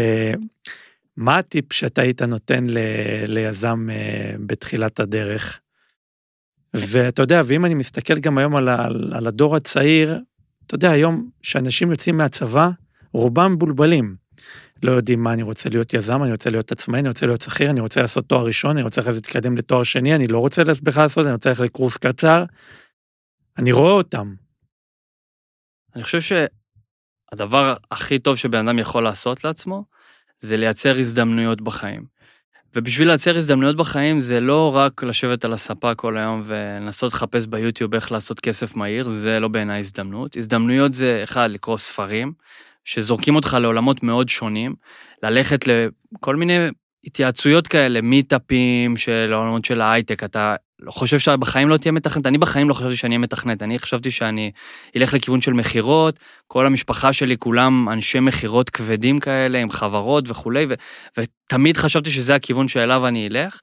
מה הטיפ שאתה היית נותן ליזם בתחילת הדרך? ואתה יודע, ואם אני מסתכל גם היום על הדור הצעיר, אתה יודע, היום שאנשים יוצאים מהצבא, רובם בולבלים. לא יודעים מה אני רוצה להיות יזם, אני רוצה להיות עצמאי, אני רוצה להיות שכיר, אני רוצה לעשות תואר ראשון, אני רוצה אחרי זה להתקדם לתואר שני, אני לא רוצה בכלל לעשות, אני רוצה ללכת לקורס קצר. אני רואה אותם. אני חושב שהדבר הכי טוב שבן אדם יכול לעשות לעצמו, זה לייצר הזדמנויות בחיים. ובשביל לייצר הזדמנויות בחיים, זה לא רק לשבת על הספה כל היום ולנסות לחפש ביוטיוב איך לעשות כסף מהיר, זה לא בעיניי הזדמנות. הזדמנויות זה, אחד, לקרוא ספרים, שזורקים אותך לעולמות מאוד שונים, ללכת לכל מיני התייעצויות כאלה, מיטאפים של העולמות של ההייטק, אתה חושב שבחיים לא תהיה מתכנת, אני בחיים לא חשבתי שאני אהיה מתכנת, אני חשבתי שאני אלך לכיוון של מחירות, כל המשפחה שלי כולם אנשי מחירות כבדים כאלה, עם חברות וכו', ותמיד חשבתי שזה הכיוון שאליו אני אלך,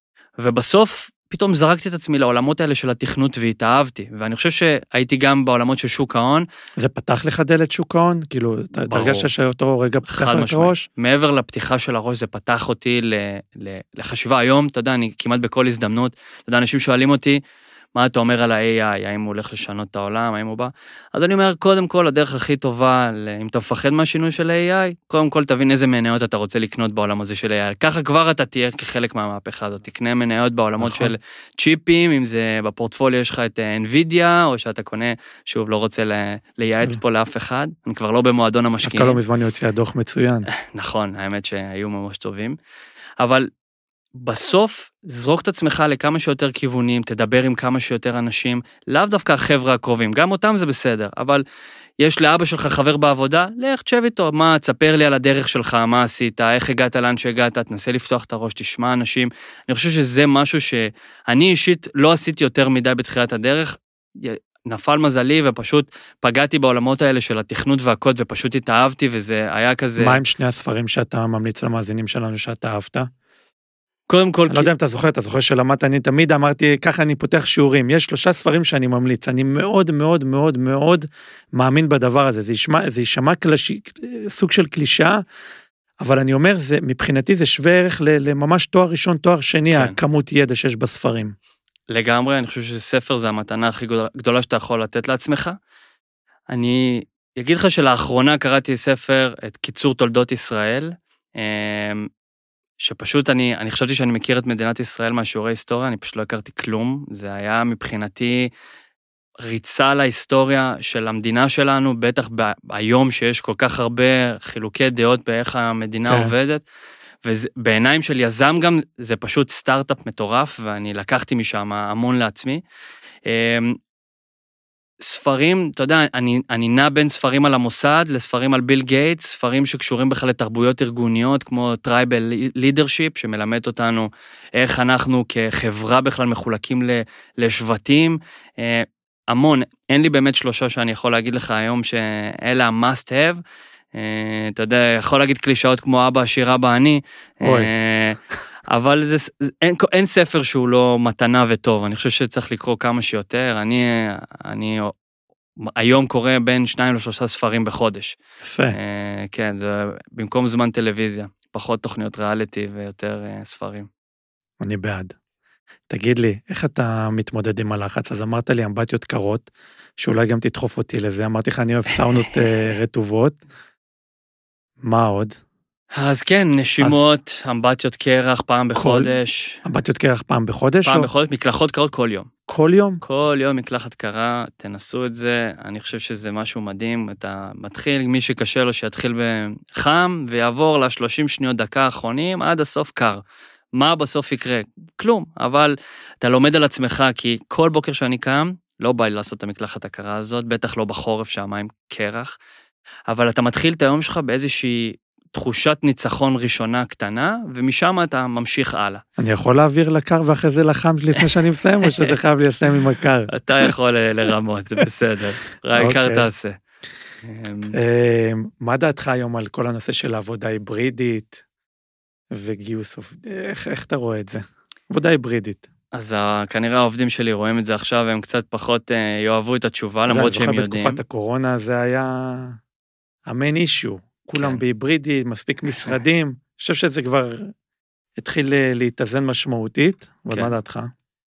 ובסוף פתאום זרקתי את עצמי לעולמות האלה של התכנות והתאהבתי, ואני חושב שהייתי גם בעולמות של שוק ההון. זה פתח לך דלת שוק ההון? כאילו, אתה הרגשת שאותו רגע פתח לך את הראש? מעבר לפתיחה של הראש, זה פתח אותי לחשיבה. היום, אתה יודע, אני כמעט בכל הזדמנות, אתה יודע, אנשים שואלים אותי, מה אתה אומר על ה-AI, האם הוא הולך לשנות את העולם, האם הוא בא? אז אני אומר, קודם כל, הדרך הכי טובה, אם אתה מפחד מהשינוי של ה-AI, קודם כל תבין איזה מניות אתה רוצה לקנות בעולם הזה של AI. ככה כבר אתה תהיה כחלק מהמהפכה הזאת, תקנה מניות בעולמות של צ'יפים, אם זה בפורטפוליו יש לך את NVIDIA, או שאתה קונה, שוב, לא רוצה לייעץ פה לאף אחד, אני כבר לא במועדון המשקיעים. דווקא לא מזמן יוצא הדוח מצוין. נכון, האמת שהיו ממש טובים. אבל בסוף, זרוק את עצמך לכמה שיותר כיוונים, תדבר עם כמה שיותר אנשים, לאו דווקא החבר'ה הקרובים, גם אותם זה בסדר, אבל יש לאבא שלך חבר בעבודה, לך תשב איתו, מה, תספר לי על הדרך שלך, מה עשית, איך הגעת לאן שהגעת, תנסה לפתוח את הראש, תשמע אנשים, אני חושב שזה משהו שאני אישית לא עשיתי יותר מדי בתחילת הדרך, נפל מזלי ופשוט פגעתי בעולמות האלה של התכנות והקוד, ופשוט התאהבתי, וזה היה כזה... מה עם שני הספרים שאתה ממליץ למאזינים שלנו שאתה אהבת? קודם כל... אני לא יודע אם אתה זוכר שלמדת, אני תמיד אמרתי, ככה אני פותח שיעורים, יש 3 ספרים שאני ממליץ, אני מאוד מאוד מאוד מאוד מאמין בדבר הזה, זה יישמע סוג של קלישאה, אבל אני אומר, מבחינתי זה שווה ערך לממש תואר ראשון, תואר שני, הכמות ידע שיש בספרים. לגמרי, אני חושב שספר זה המתנה הכי גדולה שאתה יכול לתת לעצמך. אני אגיד לך שלאחרונה קראתי ספר, את קיצור תולדות ישראל, שפשוט אני חשבתי שאני מכיר את מדינת ישראל מהשיעורי היסטוריה, אני פשוט לא הכרתי כלום, זה היה מבחינתי ריצה להיסטוריה של המדינה שלנו, בטח היום שיש כל כך הרבה חילוקי דעות באיך המדינה עובדת, ובעיניים של יזם גם זה פשוט סטארט-אפ מטורף, ואני לקחתי משם המון לעצמי. ספרים, אתה יודע, אני נע בין ספרים על המוסד לספרים על ביל גייטס, ספרים שקשורים בכלל לתרבויות ארגוניות, כמו טרייבל לידרשיפ, שמלמד אותנו איך אנחנו כחברה בכלל מחולקים לשבטים, המון, אין לי באמת 3 שאני יכול להגיד לך היום שאלה must have, אתה יודע, יכול להגיד קלישאות כמו אבא עשיר אבא אני, אבל אין ספר שהוא לא מתנה וטוב, אני חושב שצריך לקרוא כמה שיותר, אני היום קורא בין 2 ל3 ספרים בחודש. יפה. כן, זה במקום זמן טלוויזיה, פחות תוכניות ריאליטי ויותר ספרים. אני בעד. תגיד לי, איך אתה מתמודד עם הלחץ? אז אמרת לי אמבטיות קרות, שאולי גם תדחוף אותי לזה, אמרתי לך, אני אוהב סאונות רטובות. מה עוד? אז כן, נשימות, אמבטיות קרח פעם בחודש. אמבטיות קרח פעם בחודש? פעם בחודש, מקלחות קרות כל יום. כל יום? כל יום מקלחת קרה, תנסו את זה, אני חושב שזה משהו מדהים, אתה מתחיל, מי שקשה לו שיתחיל בחם, ויעבור ל30 שניות דקה האחרונים, עד הסוף קר. מה בסוף יקרה? כלום, אבל אתה לומד על עצמך, כי כל בוקר שאני קם, לא בא לי לעשות את המקלחת הקרה הזאת, בטח לא בחורף שהמים קרח, אבל אתה מתחיל את היום שלך באיזושהי תחושת ניצחון ראשונה קטנה, ומשם אתה ממשיך הלאה. אני יכול להעביר לקר ואחרי זה לחם לפני שאני מסיים, או שזה חייב ליישם עם הקר? אתה יכול לרמות, זה בסדר. קר תעשה. מה דעתך היום על כל הנושא של העבודה היברידית, וגיוס, איך אתה רואה את זה? עבודה היברידית. אז כנראה העובדים שלי רואים את זה עכשיו, והם קצת פחות יאהבו את התשובה, למרות שהם יודעים. בתקופת הקורונה זה היה המיין אישו, כולם בהיברידי, מספיק משרדים, אני חושב שזה כבר התחיל להתאזן משמעותית, אבל מה דעתך?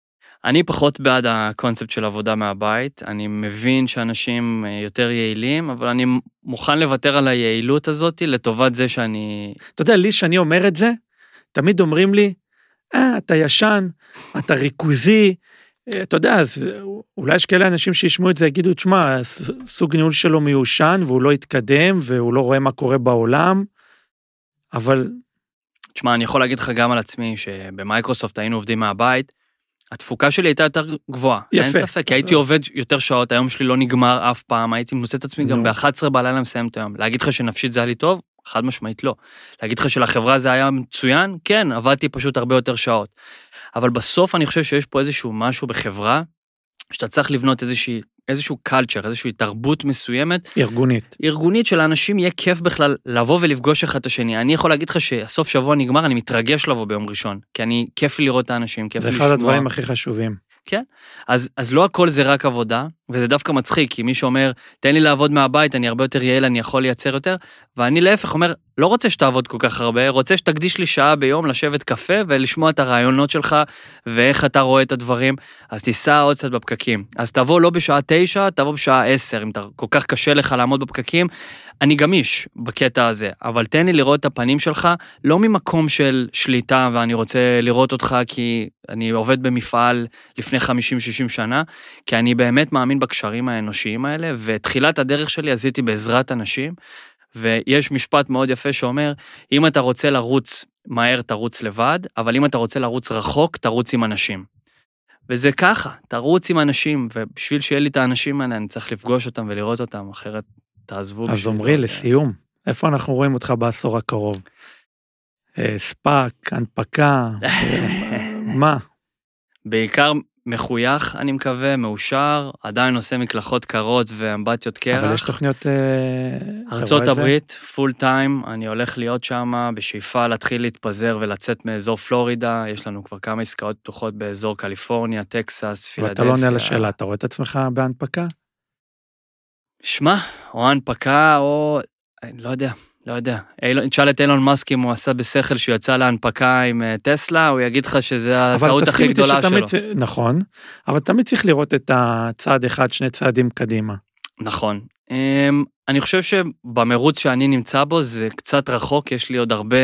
אני פחות בעד הקונספט של עבודה מהבית, אני מבין שאנשים יותר יעילים, אבל אני מוכן לוותר על היעילות הזאת לטובת זה שאני... אתה יודע, לי שאני אומר את זה, תמיד אומרים לי, אתה ישן, אתה ריכוזי, אתה יודע, אז אולי יש כאלה אנשים שישמעו את זה, יגידו, תשמע, סוג ניהול שלו מיושן, והוא לא יתקדם, והוא לא רואה מה קורה בעולם, אבל... תשמע, אני יכול להגיד לך גם על עצמי, שבמייקרוסופט היינו עובדים מהבית, התפוקה שלי הייתה יותר גבוהה, אין ספק, כי הייתי עובד יותר שעות, היום שלי לא נגמר אף פעם, הייתי מוצא את עצמי גם ב-11 בלילה מסיים את היום. להגיד לך שנפשית זה היה לי טוב? חד משמעית לא. להגיד לך שלחברה זה היה מצוין? כן, עבדתי פשוט הרבה יותר שעות. אבל בסוף אני חושב שיש פה איזשהו משהו בחברה, שאתה צריך לבנות איזשהו קלצ'ר, איזושהי תרבות מסוימת. ארגונית שלאנשים יהיה כיף בכלל לבוא ולפגוש אחד את השני. אני יכול להגיד לך שהסוף שבוע נגמר, אני מתרגש לבוא ביום ראשון, כי אני כיף לראות את האנשים, כיף לשמוע. זה אחד הדברים הכי חשובים. כן, אז לא הכל זה רק עבודה, וזה דווקא מצחיק, כי מי שאומר, תן לי לעבוד מהבית, אני הרבה יותר יעיל, אני יכול לייצר יותר, ואני להפך אומר, לא רוצה שתעבוד כל כך הרבה, רוצה שתקדיש לי שעה ביום לשבת קפה, ולשמוע את הרעיונות שלך, ואיך אתה רואה את הדברים, אז תיסע עוד קצת בפקקים. אז תבוא לא בשעה 9, תבוא בשעה 10, אם כל כך קשה לך לעמוד בפקקים, אני גמיש בקטע הזה, אבל תן לי לראות את הפנים שלך, לא ממקום של שליטה, ואני רוצה לראות אותך כי אני עובד במפעל לפני 50-60 שנה, כי אני באמת מאמין בקשרים האנושיים האלה, ותחילת הדרך שלי עשיתי בעזרת אנשים, ויש משפט מאוד יפה שאומר, אם אתה רוצה לרוץ מהר, תרוץ לבד, אבל אם אתה רוצה לרוץ רחוק, תרוץ עם אנשים. וזה ככה, תרוץ עם אנשים, ובשביל שיהיה לי את האנשים האלה, אני צריך לפגוש אותם ולראות אותם, אחרת תעזבו. אז אומרי, לסיום, איפה אנחנו רואים אותך בעשור הקרוב? ספק, הנפקה, מה? בעיקר מחוייך, אני מקווה, מאושר, עדיין עושה מקלחות קרות ואמבטיות קרח. אבל יש תוכניות... ארצות הברית, פול טיים, אני הולך להיות שם בשאיפה להתחיל להתפזר ולצאת מאזור פלורידה, יש לנו כבר כמה עסקאות פתוחות באזור קליפורניה, טקסס, פילדלפיה. ואתה לא עונה לשאלה, אתה רואה את עצמך בהנפקה? שמע, או הנפקה, או... אני לא יודע. תשאל את אילון מאסק אם הוא עשה בשכל שהוא יצא להנפקה עם טסלה, הוא יגיד לך שזה הטעות הכי גדולה שלו. נכון, אבל תמיד צריך לראות את הצעד אחד, שני צעדים קדימה. נכון. אני חושב שבמרוץ שאני נמצא בו זה קצת רחוק, יש לי עוד הרבה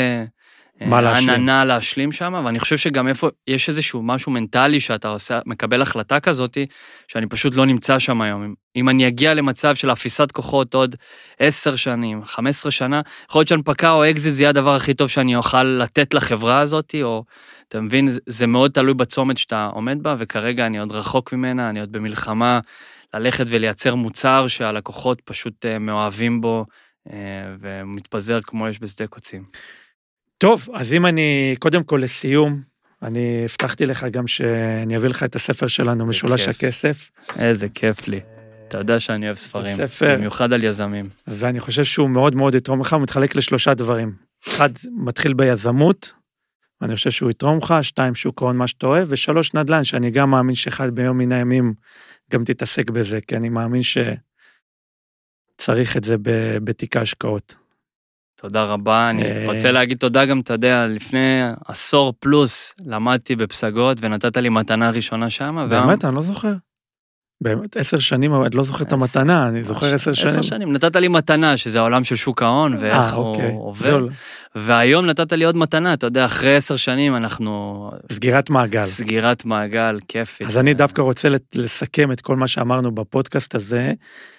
עננה להשלים שם, ואני חושב שגם איפה יש איזשהו משהו מנטלי שאתה מקבל החלטה כזאת, שאני פשוט לא נמצא שם היום. אם אני אגיע למצב של אפיסת כוחות עוד 10 שנים, 15 שנה, יכול להיות שהנפקה או אקזיט זה יהיה הדבר הכי טוב שאני אוכל לתת לחברה הזאת, או אתה מבין, זה מאוד תלוי בצומת שאתה עומד בה, וכרגע אני עוד רחוק ממנה, אני עוד במלחמה, ללכת ולייצר מוצר שהלקוחות פשוט מאוהבים בו, ומתפזר כמו יש בשדה קוצים. טוב, אז אם אני, קודם כל לסיום, אני הבטחתי לך גם שאני אביא לך את הספר שלנו, משולש הכסף. איזה כיף לי. אתה יודע שאני אוהב ספרים, במיוחד על יזמים. ואני חושב שהוא מאוד מאוד יתרום לך, הוא מתחלק ל3 דברים. 1, מתחיל ביזמות, ואני חושב שהוא יתרום לך, 2, שוק ההון מה שאתה אוהב, ו3, נדל"ן, שאני גם מאמין שאחד ביום מן הימים גם תתעסק בזה, כי אני מאמין שצריך את זה בתיק ההשקעות. תודה רבה, אני רוצה להגיד תודה גם, אתה יודע, לפני 10 פלוס למדתי בפסגות, ונתת לי מתנה ראשונה שם. באמת, אני לא זוכר. באמת, 10 שנים, אני לא זוכר את המתנה, אני זוכר 10 שנים. 10 שנים, נתת לי מתנה, שזה העולם של שוק ההון, ואיך הוא עובד. והיום נתת לי עוד מתנה, אתה יודע, אחרי 10 שנים אנחנו... סגירת מעגל. סגירת מעגל, כיפית. אז אני דווקא רוצה לסכם את כל מה שאמרנו בפודקאסט הזה,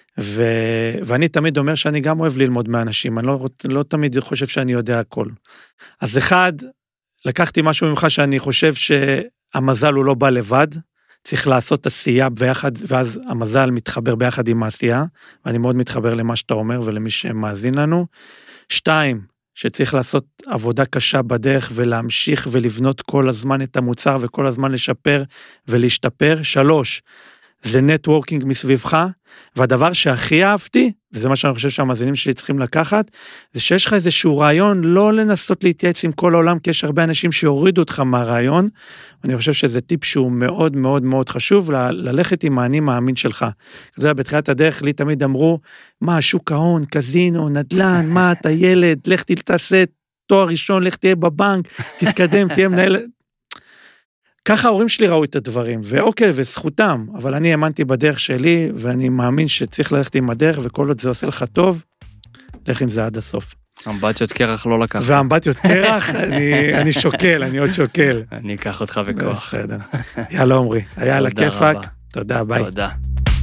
ואני תמיד אומר שאני גם אוהב ללמוד מאנשים, אני לא תמיד חושב שאני יודע הכל. אז 1, לקחתי משהו ממך שאני חושב שהמזל הוא לא בא לבד, צריך לעשות עשייה ביחד, ואז המזל מתחבר ביחד עם העשייה, ואני מאוד מתחבר למה שאתה אומר ולמי שמאזין לנו. 2, שצריך לעשות עבודה קשה בדרך ולהמשיך ולבנות כל הזמן את המוצר וכל הזמן לשפר ולהשתפר. 3, זה נטוורקינג מסביבך, והדבר שהכי אהבתי, וזה מה שאני חושב שהמאזינים שלי צריכים לקחת, זה שיש לך איזשהו רעיון, לא לנסות להתייעץ עם כל העולם, כי יש הרבה אנשים שהורידו אותך מהרעיון, ואני חושב שזה טיפ שהוא מאוד מאוד מאוד חשוב, ללכת עם האני מאמין שלך. אתה יודע, בתחילת הדרך לי תמיד אמרו, מה, שוק ההון, קזינו, נדל"ן, מה, אתה ילד, לך תעשה תואר ראשון, לך תהיה בבנק, תתקדם, תהיה מנהל... ככה ההורים שלי ראו את הדברים, ואוקיי, וזכותם, אבל אני האמנתי בדרך שלי, ואני מאמין שצריך ללכת עם הדרך, וכל עוד זה עושה לך טוב, לך עם זה עד הסוף. אמבטיות קרח לא לקחת. ואמבטיות קרח, אני שוקל, אני עוד שוקל. אני אקח אותך בכוח. בסדר. יאללה עומרי, היה על הכיפק. תודה, ביי. תודה.